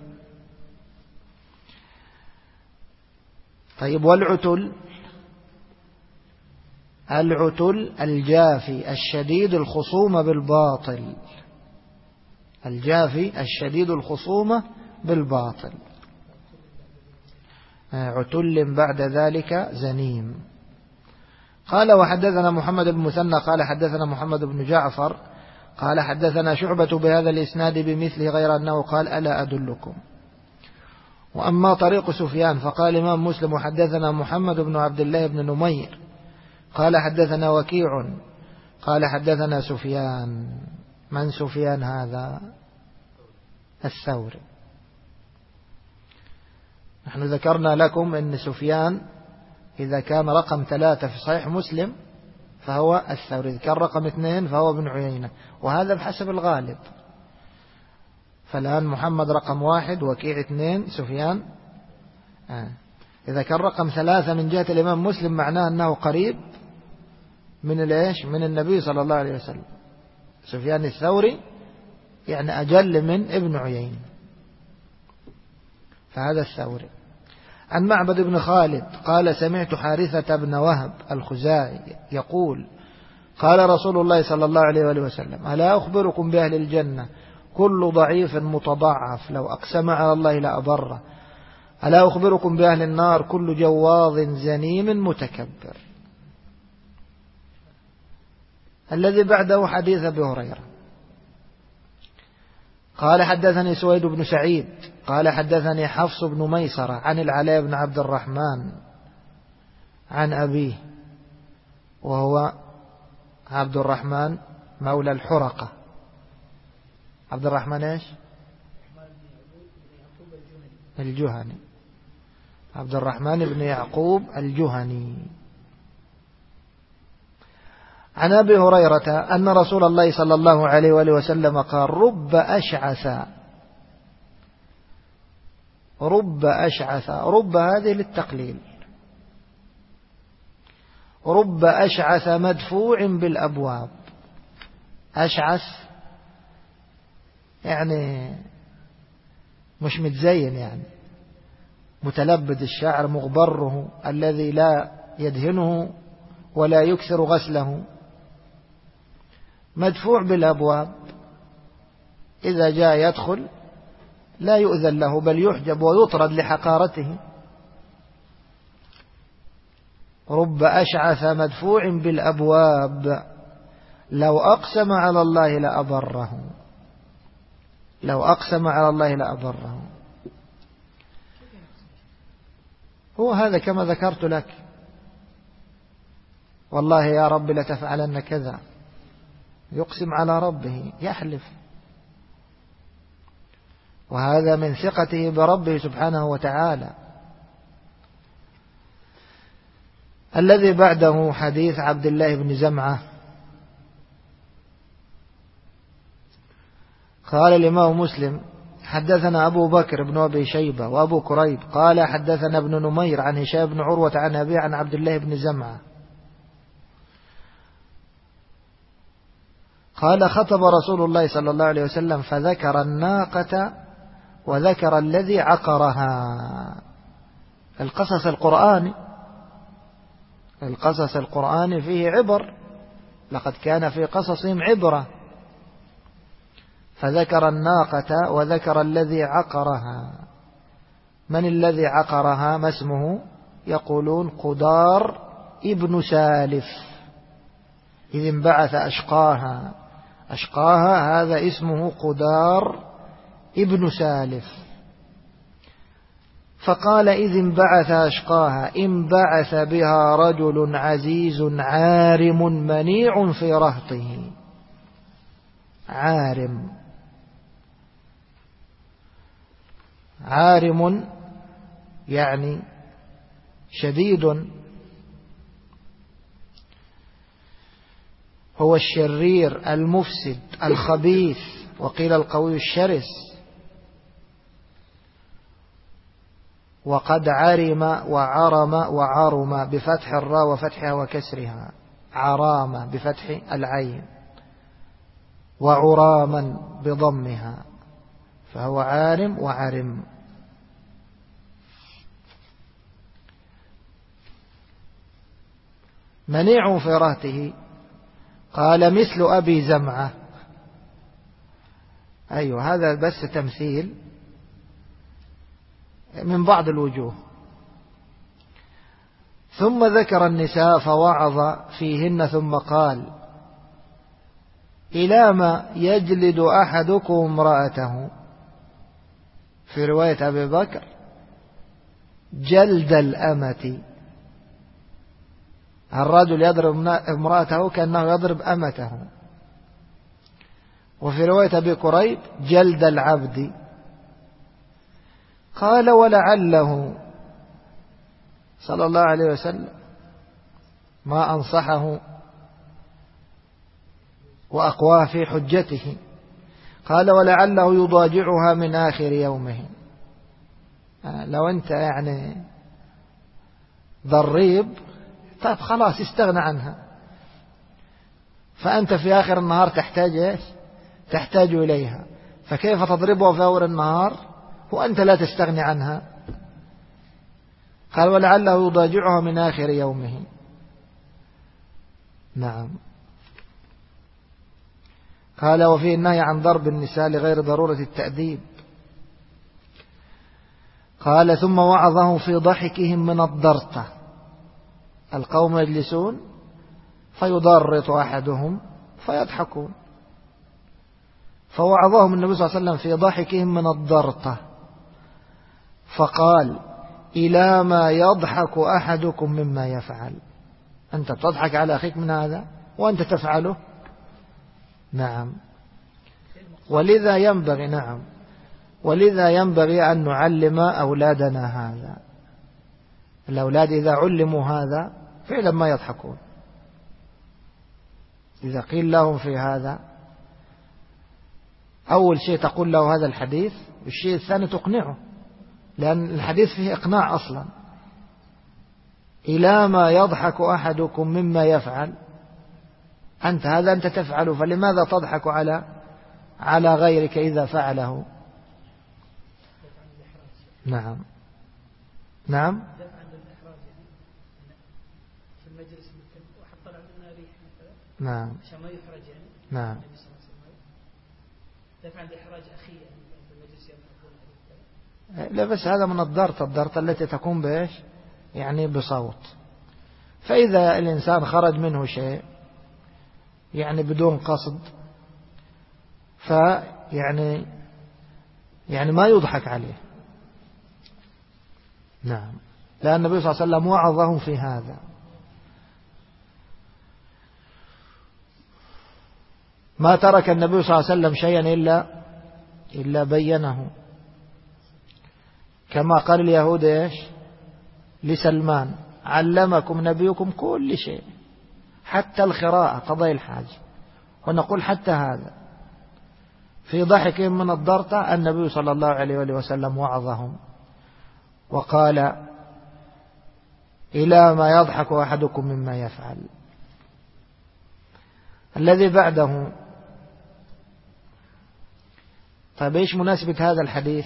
طيب والعتل؟ العتل الجافي الشديد الخصومة بالباطل. الجافي الشديد الخصومة بالباطل. عتل بعد ذلك زنيم. قال وحدثنا محمد بن مثنى قال حدثنا محمد بن جعفر قال حدثنا شعبة بهذا الإسناد بمثله غير أنه قال ألا أدلكم. وأما طريق سفيان فقال الإمام مسلم حدثنا محمد بن عبد الله بن نمير قال حدثنا وكيع قال حدثنا سفيان. من سفيان هذا؟ الثوري. نحن ذكرنا لكم أن سفيان إذا كان رقم 3 في صحيح مسلم فهو الثوري، إذا كان رقم 2 فهو ابن عيينة، وهذا بحسب الغالب. فالآن محمد رقم 1، وكيع 2، سفيان. إذا كان رقم 3 من جهة الإمام مسلم معناه أنه قريب من الإيش؟ من النبي صلى الله عليه وسلم. سفيان الثوري يعني أجل من ابن عيينة، فهذا الثوري. عن معبد بن خالد قال سمعت حارثة بن وهب الخزاعي يقول قال رسول الله صلى الله عليه وآله وسلم ألا أخبركم بأهل الجنة كل ضعيف متضعف لو أقسم على الله لأبره. ألا أخبركم بأهل النار كل جواظ زنيم متكبر. الذي بعده حديث أبي هريرة. قال حدثني سويد بن سعيد قال حدثني حفص بن ميسرة عن العلاء بن عبد الرحمن عن أبيه وهو عبد الرحمن مولى الحرقة. عبد الرحمن ايش؟ الجهني. عبد الرحمن بن يعقوب الجهني. عن أبي هريرة أن رسول الله صلى الله عليه وآله وسلم قال رب أشعث. رب هذه للتقليل. رب أشعث مدفوع بالأبواب. أشعث يعني مش متزين، يعني متلبد الشعر مغبره الذي لا يدهنه ولا يكثر غسله. مدفوع بالأبواب، إذا جاء يدخل لا يؤذن له بل يحجب ويطرد لحقارته. رب أشعث مدفوع بالأبواب لو أقسم على الله لأبره. لو أقسم على الله لأبره. هو هذا كما ذكرت لك، والله يا رب لتفعلن كذا، يقسم على ربه، يحلف، وهذا من ثقته بربه سبحانه وتعالى. الذي بعده حديث عبد الله بن زمعة. قال الإمام مسلم حدثنا أبو بكر بن أبي شيبة وأبو كريب قال حدثنا ابن نمير عن هشام بن عروة عن أبي عن عبد الله بن زمعة قال خطب رسول الله صلى الله عليه وسلم فذكر الناقة وذكر الذي عقرها. القصص القرآني فيه عبر، لقد كان في قصصهم عبرة، فذكر الناقة وذكر الذي عقرها. من الذي عقرها؟ ما اسمه؟ يقولون قدار ابن سالف، إذ انبعث أشقاها. أشقاها هذا اسمه قدار ابن سالف. فقال إذ انبعث أشقاها انبعث بها رجل عزيز عارم منيع في رهطه. عارم يعني شديد، هو الشرير المفسد الخبيث، وقيل القوي الشرس. وقد عرم وعرم وعرم بفتح الراء وفتحها وكسرها، عرام بفتح العين، وعراما بضمها، فهو عارم وعرم. منيع في رهته. قال مثل أبي زمعة. أيوة، هذا بس تمثيل من بعض الوجوه. ثم ذكر النساء فوعظ فيهن ثم قال إلى ما يجلد أحدكم امرأته. في رواية أبي بكر جلد الأمة، الرجل يضرب امرأته كأنه يضرب أمته. وفي رواية أبي كريب جلد العبد. قال ولعله صلى الله عليه وسلم ما أنصحه وأقواه في حجته. قال ولعله يضاجعها من آخر يومه. لو أنت يعني ضريب، طيب خلاص استغنى عنها، فأنت في آخر النهار تحتاج إليها، فكيف تضربها في أول النهار وأنت لا تستغني عنها؟ قال ولعله يضاجعها من آخر يومه. نعم. قال وفيه النهي عن ضرب النساء لغير ضرورة التأديب. قال ثم وعظهم في ضحكهم من الضرطة. القوم يجلسون فيضرط أحدهم فيضحكون، فوعظهم النبي صلى الله عليه وسلم في ضحكهم من الضرطة، فقال إلى ما يضحك أحدكم مما يفعل. أنت تضحك على أخيك من هذا وأنت تفعله. نعم. ولذا ينبغي أن نعلم أولادنا هذا. الأولاد إذا علموا هذا فعلا ما يضحكون. إذا قيل لهم في هذا، أول شيء تقول له هذا الحديث، والشيء الثاني تقنعه، لأن الحديث فيه إقناع أصلا. إلى ما يضحك أحدكم مما يفعل. هذا أنت تفعله، فلماذا تضحك على غيرك إذا فعله؟ نعم. نعم. نعم. نعم. دفعا لإحراج أخيه في المجلس يضحكون. لا، بس هذا من الضرطة التي تكون بإيش؟ يعني بصوت. فإذا الإنسان خرج منه شيء يعني بدون قصد، فيعني ما يضحك عليه. نعم. لأن النبي صلى الله عليه وسلم وعظهم في هذا. ما ترك النبي صلى الله عليه وسلم شيئا إلا بينه، كما قال اليهود إيش لسلمان علمكم نبيكم كل شيء حتى القراءة قضاء الحاج. ونقول حتى هذا في ضحكهم من الضرطة النبي صلى الله عليه وسلم وعظهم وقال إلى ما يضحك أحدكم مما يفعل. الذي بعده فبإيش مناسبة هذا الحديث؟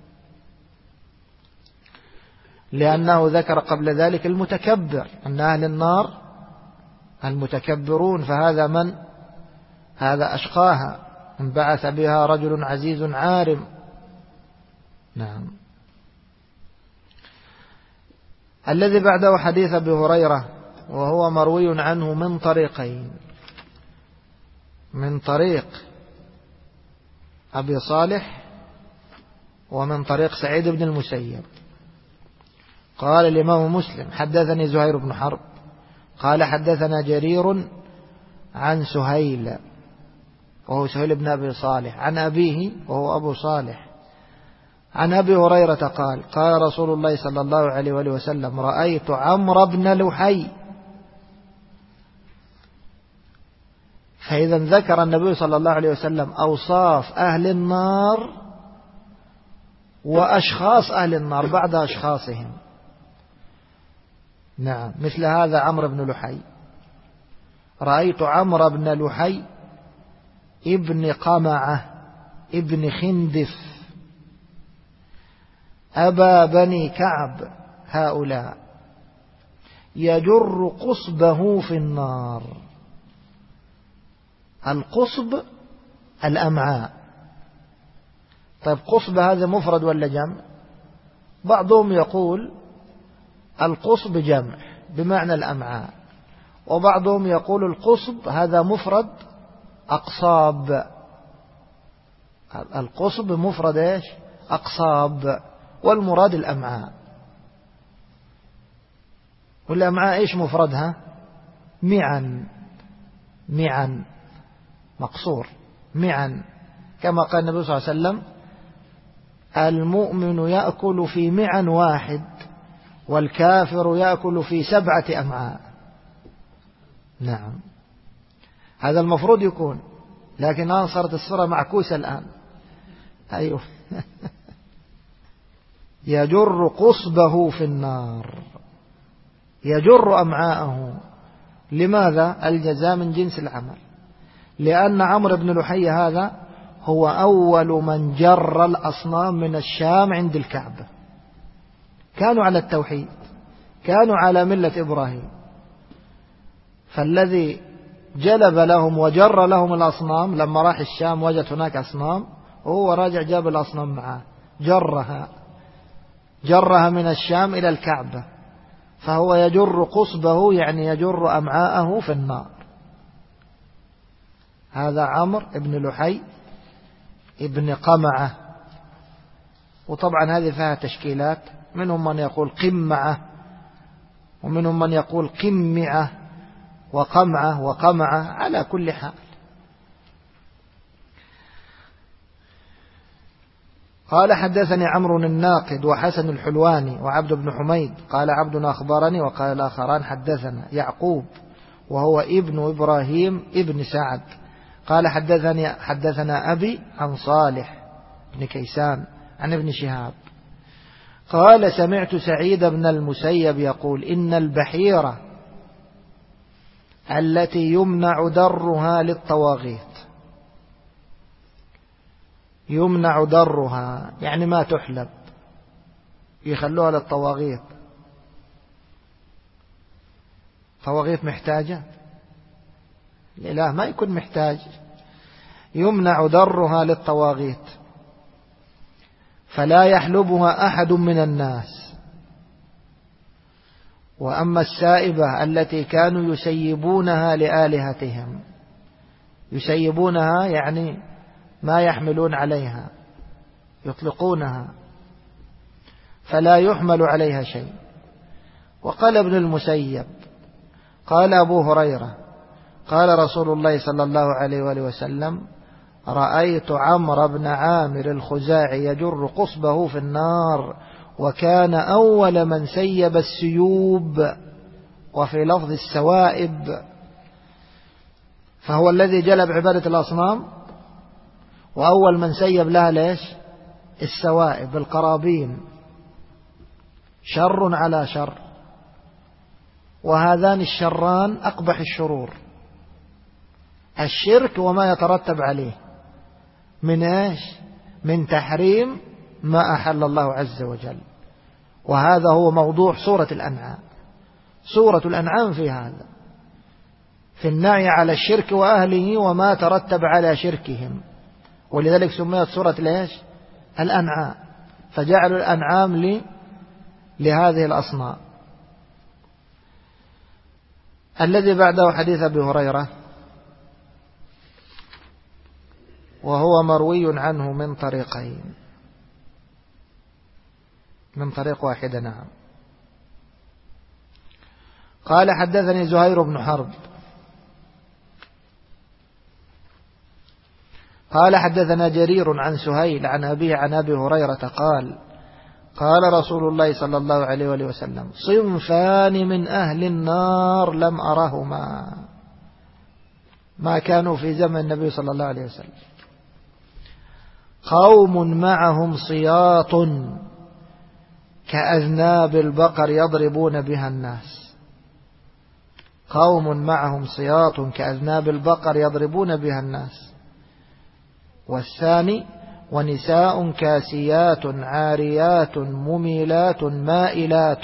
لأنه ذكر قبل ذلك المتكبر أن أهل النار المتكبرون، فهذا من؟ هذا أشقاها، انبعث بها رجل عزيز عارم. نعم. الذي بعده حديث أبي هريرة، وهو مروي عنه من طريقين، من طريق أبي صالح ومن طريق سعيد بن المسيب. قال الإمام مسلم: حدثني زهير بن حرب قال حدثنا جرير عن سهيل وهو سهيل بن أبي صالح عن أبيه وهو أبو صالح عن أبي هريرة قال: قال رسول الله صلى الله عليه وآله وسلم: رأيت عمرو بن لحي. فإذا ذكر النبي صلى الله عليه وسلم أوصاف أهل النار وأشخاص أهل النار بعد أشخاصهم. نعم، مثل هذا عمرو بن لحي: رأيت عمرو بن لحي ابن قمعة ابن خندف أبا بني كعب هؤلاء يجر قصبه في النار. القصب الأمعاء. طيب قصب هذا مفرد ولا جمع؟ بعضهم يقول القصب جمع بمعنى الأمعاء، وبعضهم يقول القصب هذا مفرد أقصاب. القصب مفرد إيش؟ أقصاب، والمراد الأمعاء. والأمعاء إيش مفردها؟ معا، معا مقصور، معا، كما قال النبي صلى الله عليه وسلم: المؤمن يأكل في معا واحد والكافر يأكل في 7 أمعاء. نعم، هذا المفروض يكون، لكن الآن صارت الصورة معكوسة الآن. أيوه. يجر قصبه في النار، يجر أمعاءه. لماذا؟ الجزاء من جنس العمل. لأن عمرو بن لحي هذا هو أول من جر الأصنام من الشام عند الكعبة. كانوا على التوحيد، كانوا على ملة إبراهيم، فالذي جلب لهم وجر لهم الأصنام لما راح الشام وجد هناك أصنام، وهو راجع جاب الأصنام معه، جرها من الشام إلى الكعبة، فهو يجر قصبه يعني يجر أمعاءه في النار. هذا عمرو بن لحي ابن قمعة. وطبعا هذه فيها تشكيلات، منهم من يقول قمعة، ومنهم من يقول قمعة وقمعة وقمعة، على كل حال. قال حدثني عمرو الناقد وحسن الحلواني وعبد بن حميد قال عبد أخبرني، وقال الآخران حدثنا يعقوب وهو ابن إبراهيم ابن سعد قال حدثنا أبي عن صالح بن كيسان عن ابن شهاب قال سمعت سعيد بن المسيب يقول: إن البحيرة التي يمنع درها للطواغيت، يمنع درها يعني ما تحلب، يخلوها للطواغيت. طواغيت محتاجة؟ الإله ما يكون محتاج. يمنع درها للطواغيت فلا يحلبها أحد من الناس. وأما السائبة التي كانوا يسيبونها لآلهتهم، يسيبونها يعني ما يحملون عليها، يطلقونها فلا يحمل عليها شيء. وقال ابن المسيب قال أبو هريرة قال رسول الله صلى الله عليه وآله وسلم: رأيت عمرو بن عامر الخزاعي يجر قصبه في النار، وكان أول من سيب السيوب، وفي لفظ السوائب، فهو الذي جلب عبادة الأصنام، وأول من سيب لها ليش؟ السوائب، القرابين، شر على شر، وهذان الشران أقبح الشرور، الشرك وما يترتب عليه من إيش؟ من تحريم ما أحل الله عز وجل. وهذا هو موضوع سورة الأنعام. سورة الأنعام في هذا، في النهي على الشرك وأهله وما ترتب على شركهم، ولذلك سميت سورة ليش؟ الأنعام، فجعلوا الأنعام لهذه الأصنام. الذي بعده حديث أبي هريرة، وهو مروي عنه من طريقين، من طريق واحدة. نعم. قال حدثني زهير بن حرب قال حدثنا جرير عن سهيل عن أبيه عن أبي هريرة قال قال رسول الله صلى الله عليه وآله وسلم: صنفان من أهل النار لم أرهما، ما كانوا في زمن النبي صلى الله عليه وسلم: قوم معهم صياط كأذناب البقر يضربون بها الناس. قوم معهم صياط كأذناب البقر يضربون بها الناس. والثاني: ونساء كاسيات عاريات مميلات مائلات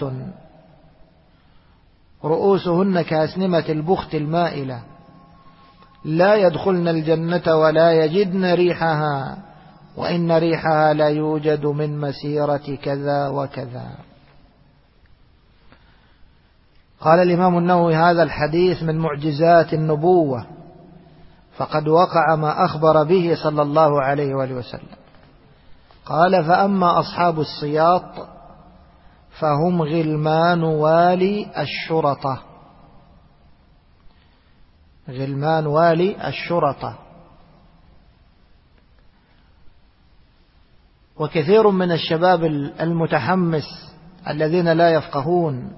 رؤوسهن كأسنمة البخت المائلة لا يدخلن الجنة ولا يجدن ريحها وإن ريحها لا يوجد من مسيرة كذا وكذا. قال الإمام النووي: هذا الحديث من معجزات النبوة، فقد وقع ما أخبر به صلى الله عليه وآله وسلم. قال: فأما أصحاب الصياط فهم غلمان والي الشرطة. غلمان والي الشرطة. وكثير من الشباب المتحمس الذين لا يفقهون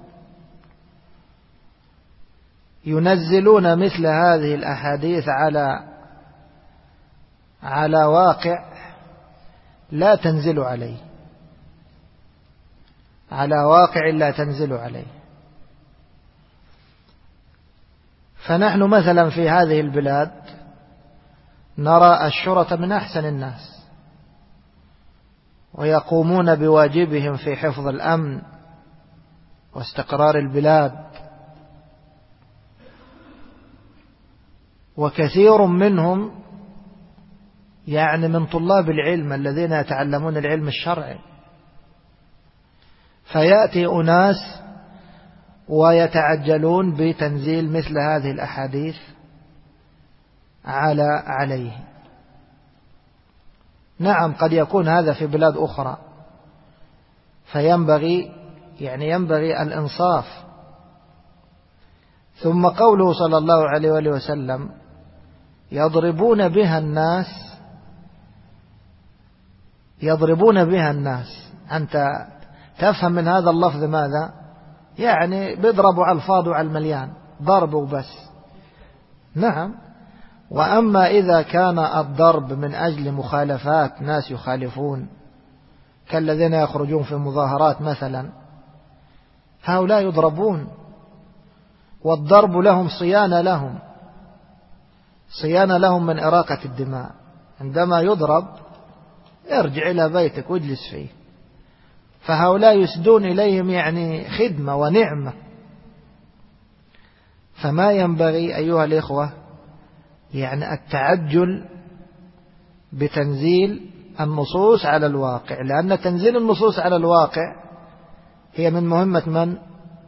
ينزلون مثل هذه الأحاديث على واقع لا تنزل عليه، على واقع لا تنزل عليه. فنحن مثلا في هذه البلاد نرى الشرطة من أحسن الناس، ويقومون بواجبهم في حفظ الأمن واستقرار البلاد، وكثير منهم يعني من طلاب العلم الذين يتعلمون العلم الشرعي. فيأتي أناس ويتعجلون بتنزيل مثل هذه الأحاديث عليه. نعم، قد يكون هذا في بلاد أخرى، فينبغي الإنصاف. ثم قوله صلى الله عليه وآله وسلم: يضربون بها الناس. أنت تفهم من هذا اللفظ ماذا؟ يعني بيضربوا على الفاضي وعلى المليان، ضرب وبس. نعم. وأما إذا كان الضرب من أجل مخالفات ناس يخالفون كالذين يخرجون في مظاهرات مثلا، هؤلاء يضربون، والضرب لهم صيانة لهم من إراقة الدماء. عندما يضرب ارجع إلى بيتك واجلس فيه. فهؤلاء يسدون إليهم يعني خدمة ونعمة. فما ينبغي أيها الإخوة يعني التعجل بتنزيل النصوص على الواقع، لأن تنزيل النصوص على الواقع هي من مهمة من؟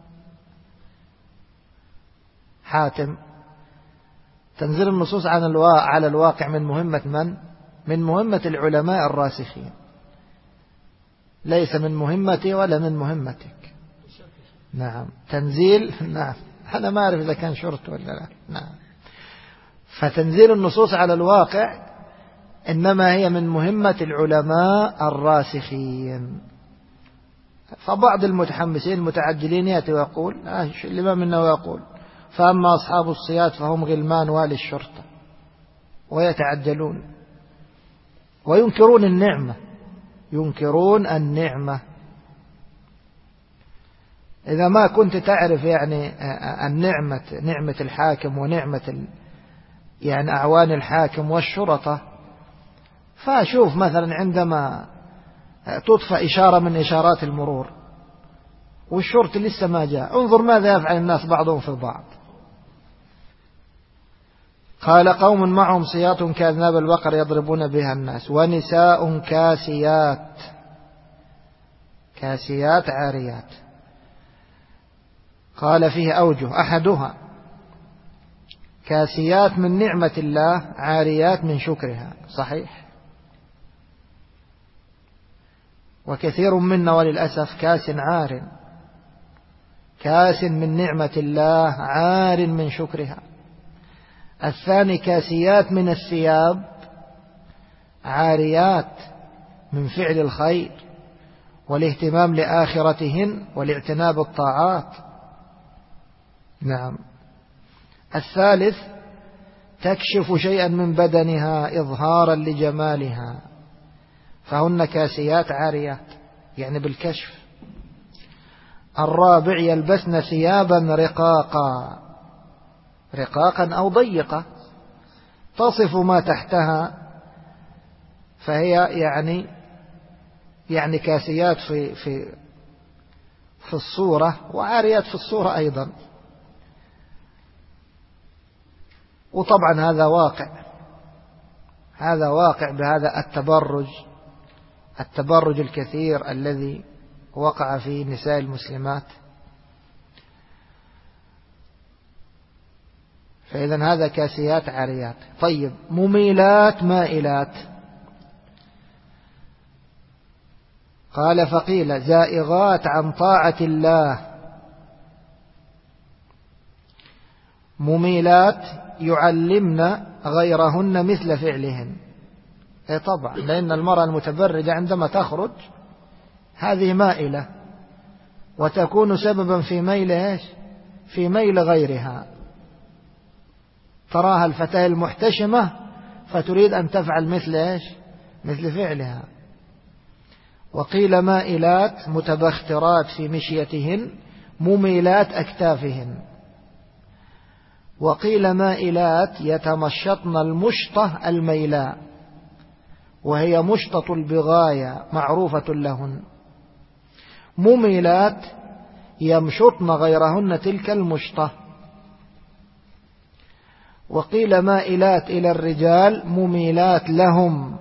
حاتم. تنزيل النصوص على الواقع من مهمة من؟ من مهمة العلماء الراسخين، ليس من مهمتي ولا من مهمتك. نعم. تنزيل، نعم، أنا ما أعرف إذا كان شرط ولا لا. نعم. فتنزيل النصوص على الواقع إنما هي من مهمة العلماء الراسخين. فبعض المتحمسين المتعجلين يأتي ويقول الإمام النووي يقول: فأما أصحاب الصياط فهم غلمان والي الشرطة، ويتعجلون وينكرون النعمة. إذا ما كنت تعرف يعني نعمة الحاكم ونعمة يعني أعوان الحاكم والشرطة، فأشوف مثلا عندما تطفى إشارة من إشارات المرور والشرطي لسه ما جاء، انظر ماذا يفعل الناس بعضهم في بعض. قال قوم معهم سياط كأذناب البقر يضربون بها الناس، ونساء كاسيات، كاسيات عاريات. قال فيه أوجه، أحدها كاسيات من نعمة الله، عاريات من شكرها، صحيح. وكثير منا وللأسف كاس عار، كاس من نعمة الله عار من شكرها. الثاني كاسيات من الثياب، عاريات من فعل الخير والاهتمام لآخرتهن والاعتناء بالطاعات. نعم. الثالث تكشف شيئا من بدنها إظهارا لجمالها، فهن كاسيات عاريات يعني بالكشف. الرابع يلبسن ثيابا رقاقا، رقاقا أو ضيقة تصف ما تحتها، فهي يعني كاسيات في الصورة وعاريات في الصورة أيضا. وطبعا هذا واقع بهذا التبرج الكثير الذي وقع في نساء المسلمات. فإذا هذا كاسيات عاريات. طيب، مميلات مائلات. قال فقيل زائغات عن طاعة الله. مميلات يعلمن غيرهن مثل فعلهن. طبعا، لأن المرأة المتبرجة عندما تخرج هذه مائلة، وتكون سببا في ميل في ميل غيرها. تراها الفتاة المحتشمة فتريد أن تفعل مثل فعلها. وقيل مائلات متبخترات في مشيتهن، مميلات أكتافهن. وقيل مائلات يتمشطن المشطة الميلاء، وهي مشطة البغاية معروفة لهن. مميلات يمشطن غيرهن تلك المشطة. وقيل مائلات إلى الرجال مميلات لهم،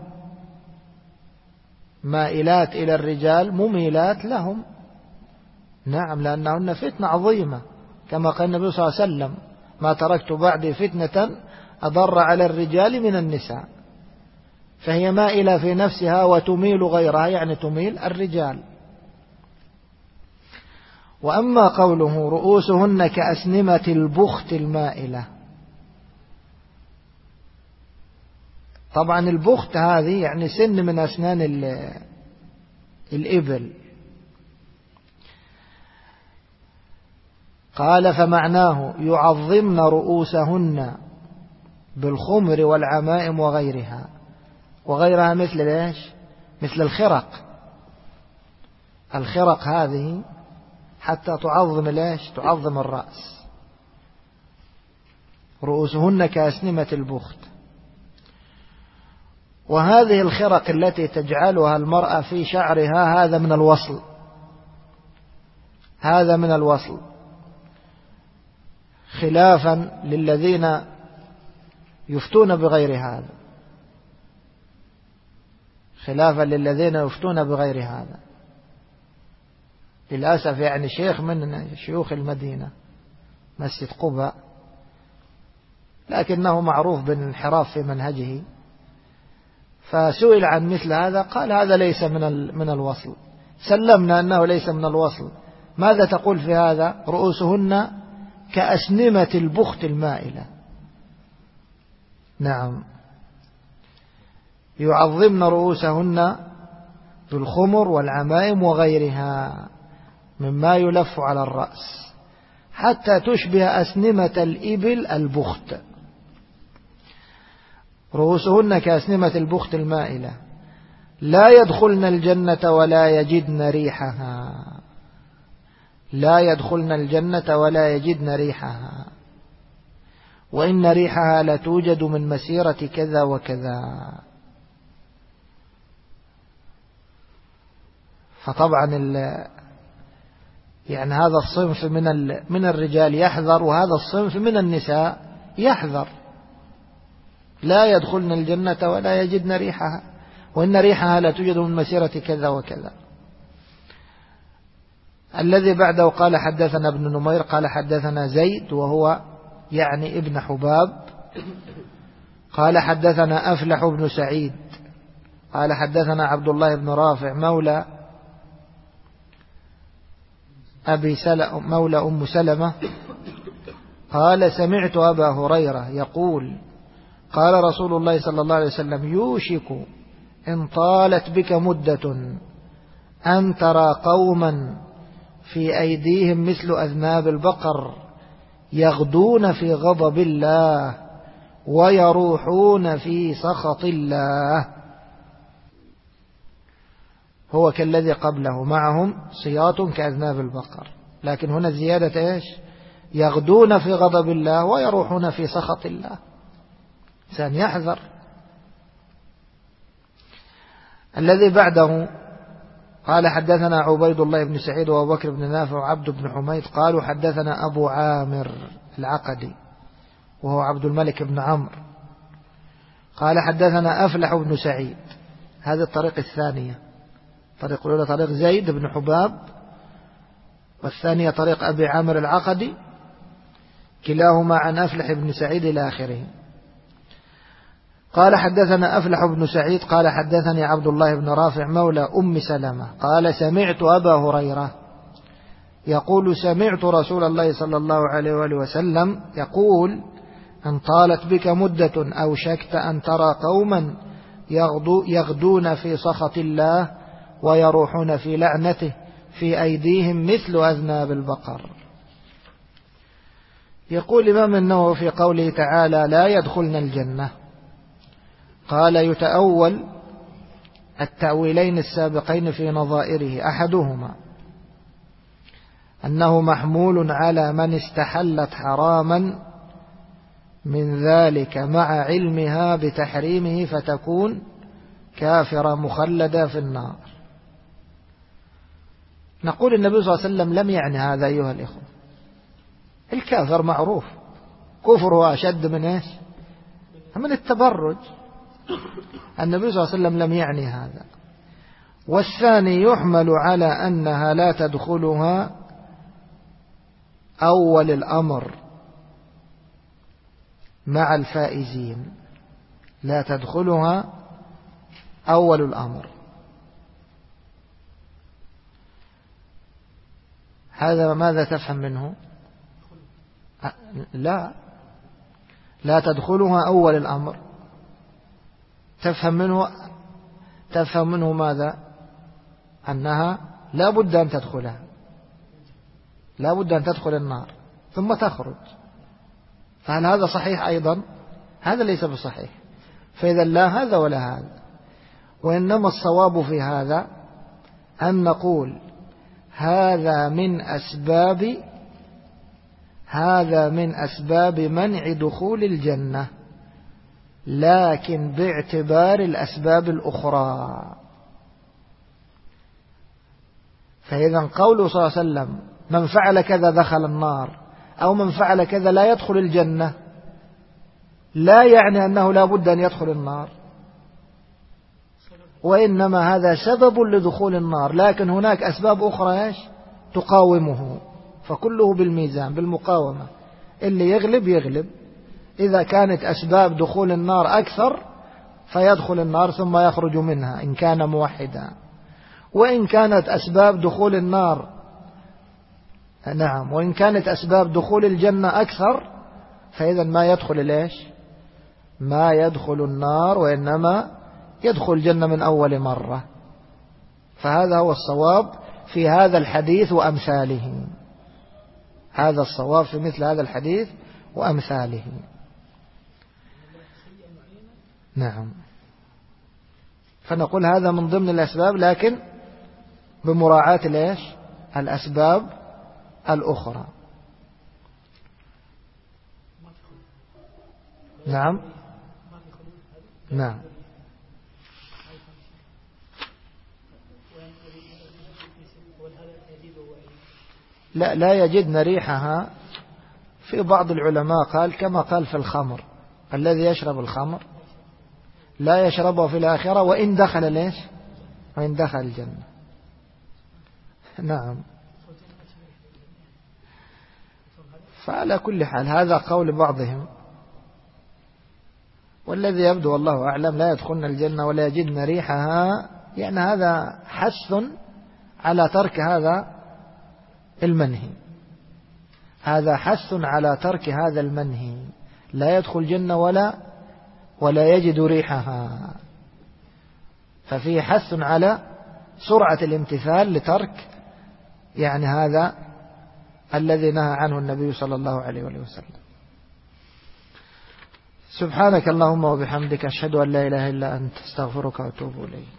مائلات إلى الرجال مميلات لهم. نعم، لأنهن فتنة عظيمة، كما قال النبي صلى الله عليه وسلم: ما تركت بعدي فتنة أضر على الرجال من النساء. فهي مائلة في نفسها وتميل غيرها، يعني تميل الرجال. وأما قوله رؤوسهن كأسنمة البخت المائلة، طبعا البخت هذه يعني سن من أسنان الإبل. قال فمعناه يعظمن رؤوسهن بالخمر والعمائم وغيرها. وغيرها مثل مثل الخرق هذه حتى تعظم الرأس. رؤوسهن كأسنمة البخت. وهذه الخرق التي تجعلها المرأة في شعرها هذا من الوصل، خلافا للذين يفتون بغير هذا. للأسف يعني شيخ من شيوخ المدينة مسجد قباء، لكنه معروف بالانحراف في منهجه، فسئل عن مثل هذا قال هذا ليس من الوصل. سلمنا أنه ليس من الوصل. ماذا تقول في هذا؟ رؤوسهن كأسنمة البخت المائلة. نعم، يعظمن رؤوسهن بالخمر والعمائم وغيرها مما يلف على الرأس حتى تشبه أسنمة الإبل البخت. رؤوسهن كأسنمة البخت المائلة لا يدخلن الجنة ولا يجدن ريحها. لا يدخلن الجنة ولا يجدن ريحها، وإن ريحها لتوجد من مسيرة كذا وكذا. فطبعا يعني هذا الصنف من الرجال يحذر، وهذا الصنف من النساء يحذر، لا يدخلن الجنة ولا يجدن ريحها، وإن ريحها لا توجد من مسيرة كذا وكذا. الذي بعده قال حدثنا ابن نمير قال حدثنا زيد وهو يعني ابن حباب قال حدثنا أفلح بن سعيد قال حدثنا عبد الله بن رافع مولى أم سلمة قال سمعت أبا هريرة يقول قال رسول الله صلى الله عليه وسلم يوشك إن طالت بك مدة أن ترى قوما في أيديهم مثل أذناب البقر يغدون في غضب الله ويروحون في سخط الله. هو كالذي قبله معهم صياط كأذناب البقر، لكن هنا زيادة إيش؟ يغدون في غضب الله ويروحون في سخط الله. إنسان يحذر. الذي بعده قال حدثنا عبيد الله بن سعيد وأبو بكر بن نافع وعبد بن حميد قالوا حدثنا أبو عامر العقدي وهو عبد الملك بن عمرو قال حدثنا أفلح بن سعيد. هذه الطريق الثانية، طريق الأولى طريق زيد بن حباب، والثانية طريق أبي عامر العقدي، كلاهما عن أفلح بن سعيد إلى آخره. قال حدثنا أفلح بن سعيد قال حدثني عبد الله بن رافع مولى أم سلمة قال سمعت أبا هريرة يقول سمعت رسول الله صلى الله عليه وآله وسلم يقول أن طالت بك مدة أوشكت أن ترى قوما يغدون في سخط الله ويروحون في لعنته في أيديهم مثل أذناب البقر. يقول الإمام النووي في قوله تعالى لا يدخلن الجنة قال يتأول التأويلين السابقين في نظائره. أحدهما أنه محمول على من استحلت حراما من ذلك مع علمها بتحريمه فتكون كافرة مخلدة في النار. نقول النبي صلى الله عليه وسلم لم يعني هذا أيها الإخوة. الكافر معروف كفره أشد من إيش؟ من التبرج. النبي صلى الله عليه وسلم لم يعني هذا. والثاني يحمل على أنها لا تدخلها أول الأمر مع الفائزين، لا تدخلها أول الأمر. هذا ماذا تفهم منه؟ لا تدخلها أول الأمر. تفهم منه ماذا؟ أنها لا بد أن تدخلها، لا بد أن تدخل النار ثم تخرج. فهل هذا صحيح أيضا؟ هذا ليس بصحيح. فإذا لا هذا ولا هذا، وإنما الصواب في هذا أن نقول هذا من أسباب منع دخول الجنة، لكن باعتبار الأسباب الأخرى. فإذا قوله صلى الله عليه وسلم من فعل كذا دخل النار أو من فعل كذا لا يدخل الجنة لا يعني أنه لا بد أن يدخل النار، وإنما هذا سبب لدخول النار، لكن هناك أسباب أخرى تقاومه. فكله بالميزان بالمقاومة، اللي يغلب. إذا كانت أسباب دخول النار أكثر فيدخل النار ثم يخرج منها إن كان موحدا، وإن كانت أسباب دخول النار وإن كانت أسباب دخول الجنة أكثر فإذا ما يدخل النار، وإنما يدخل الجنة من أول مرة. فهذا هو الصواب في هذا الحديث وأمثاله. هذا الصواب في مثل هذا الحديث وأمثاله. نعم. فنقول هذا من ضمن الأسباب، لكن بمراعاة الأسباب الأخرى. نعم. لا يجدن ريحها. في بعض العلماء قال كما قال في الخمر، الذي يشرب الخمر لا يشربه في الآخرة وإن دخل ليش؟ وإن دخل الجنة. نعم. فعلى كل حال هذا قول بعضهم، والذي يبدو والله أعلم لا يدخلن الجنة ولا يجدن ريحها، يعني هذا حث على ترك هذا المنهي، هذا حث على ترك هذا المنهي، لا يدخل الجنة ولا يجد ريحها. ففيه حث على سرعة الامتثال لترك يعني هذا الذي نهى عنه النبي صلى الله عليه وسلم. سبحانك اللهم وبحمدك أشهد أن لا إله إلا أنت استغفرك وأتوب إليك.